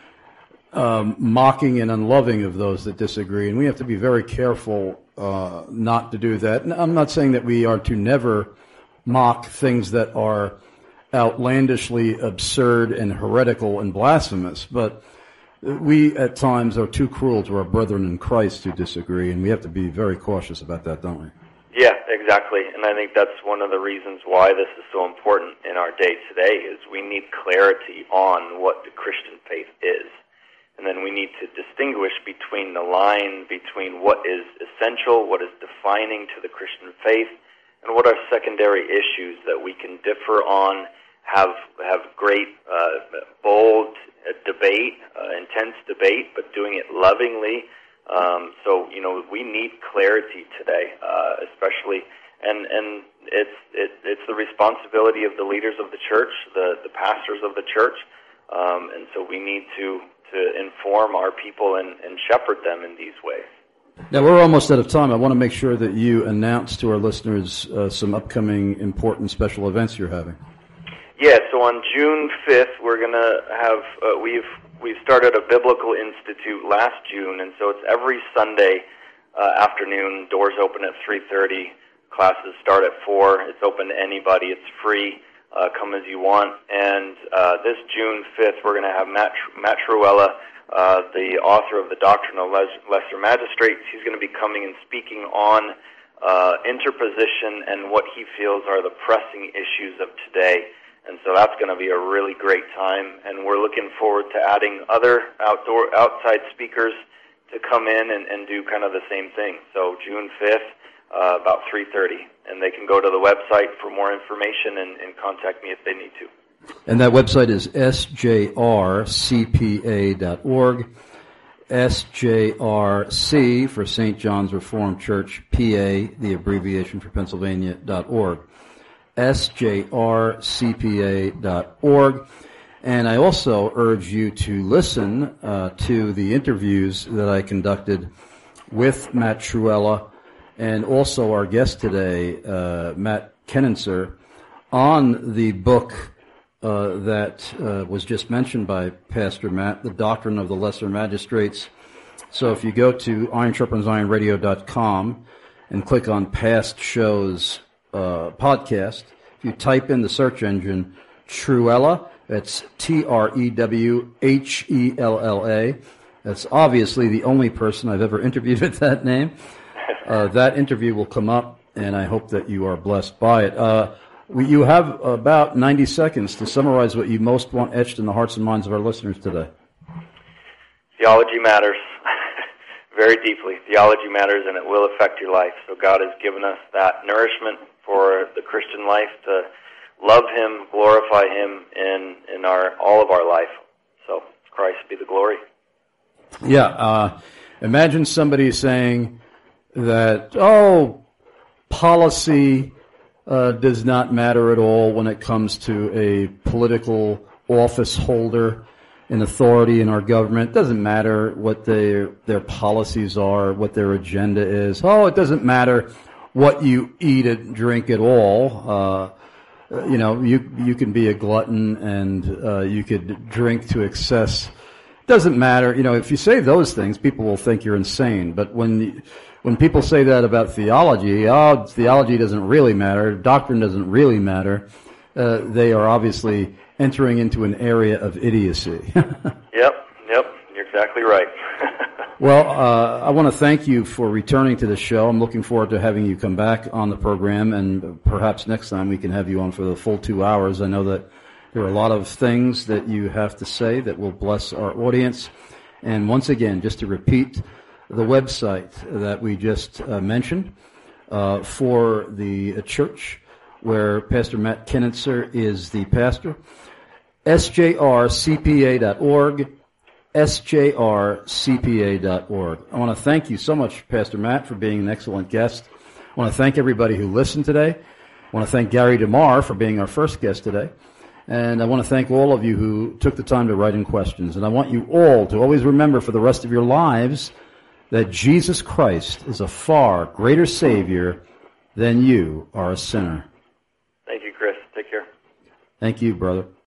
mocking and unloving of those that disagree, and we have to be very careful not to do that. And I'm not saying that we are to never mock things that are outlandishly absurd and heretical and blasphemous, but we at times are too cruel to our brethren in Christ who disagree, and we have to be very cautious about that, don't we? Yeah, exactly. And I think that's one of the reasons why this is so important in our day today, is we need clarity on what the Christian faith is. And then we need to distinguish between the line between what is essential, what is defining to the Christian faith, and what are secondary issues that we can differ on, have great, bold debate, intense debate, but doing it lovingly. So, we need clarity today, especially, and it's the responsibility of the leaders of the church, the pastors of the church, and so we need to inform our people and shepherd them in these ways. Now, we're almost out of time. I want to make sure that you announce to our listeners some upcoming important special events you're having. Yeah, so on June 5th, we're going to have, we've started a Biblical Institute last June, and so it's every Sunday afternoon. Doors open at 3:30. Classes start at 4. It's open to anybody. It's free. Come as you want. And this June 5th, we're going to have Matt Truella, the author of the Doctrine of Lesser Magistrates. He's going to be coming and speaking on interposition and what he feels are the pressing issues of today. And so that's going to be a really great time, and we're looking forward to adding other outside speakers to come in and do kind of the same thing. So June 5th, about 3:30, and they can go to the website for more information and contact me if they need to. And that website is sjrcpa.org, SJRC for St. John's Reformed Church, PA, the abbreviation for Pennsylvania.org. sjrcpa.org. And I also urge you to listen to the interviews that I conducted with Matt Truella and also our guest today, Matt Kenenser, on the book that was just mentioned by Pastor Matt, The Doctrine of the Lesser Magistrates. So if you go to IronSharpensIronRadio.com and click on past shows podcast, if you type in the search engine Truella, that's Trewhella, that's obviously the only person I've ever interviewed with that name. That interview will come up, and I hope that you are blessed by it. You have about 90 seconds to summarize what you most want etched in the hearts and minds of our listeners today. Theology matters very deeply. Theology matters, and it will affect your life. So God has given us that nourishment for the Christian life to love Him, glorify Him in all of our life. So Christ be the glory. Yeah. Imagine somebody saying that, policy does not matter at all when it comes to a political office holder in authority in our government. It doesn't matter what their policies are, what their agenda is. It doesn't matter what you eat and drink at all. You can be a glutton and you could drink to excess. It doesn't matter. If you say those things, people will think you're insane. But when people say that about theology, theology doesn't really matter, doctrine doesn't really matter, they are obviously entering into an area of idiocy. Yep, you're exactly right. Well, I want to thank you for returning to the show. I'm looking forward to having you come back on the program, and perhaps next time we can have you on for the full 2 hours. I know that there are a lot of things that you have to say that will bless our audience. And once again, just to repeat, the website that we just mentioned for the church where Pastor Matt Kenenser is the pastor, sjrcpa.org, sjrcpa.org. I want to thank you so much, Pastor Matt, for being an excellent guest. I want to thank everybody who listened today. I want to thank Gary DeMar for being our first guest today. And I want to thank all of you who took the time to write in questions. And I want you all to always remember for the rest of your lives that Jesus Christ is a far greater Savior than you are a sinner. Thank you, Chris. Take care. Thank you, brother.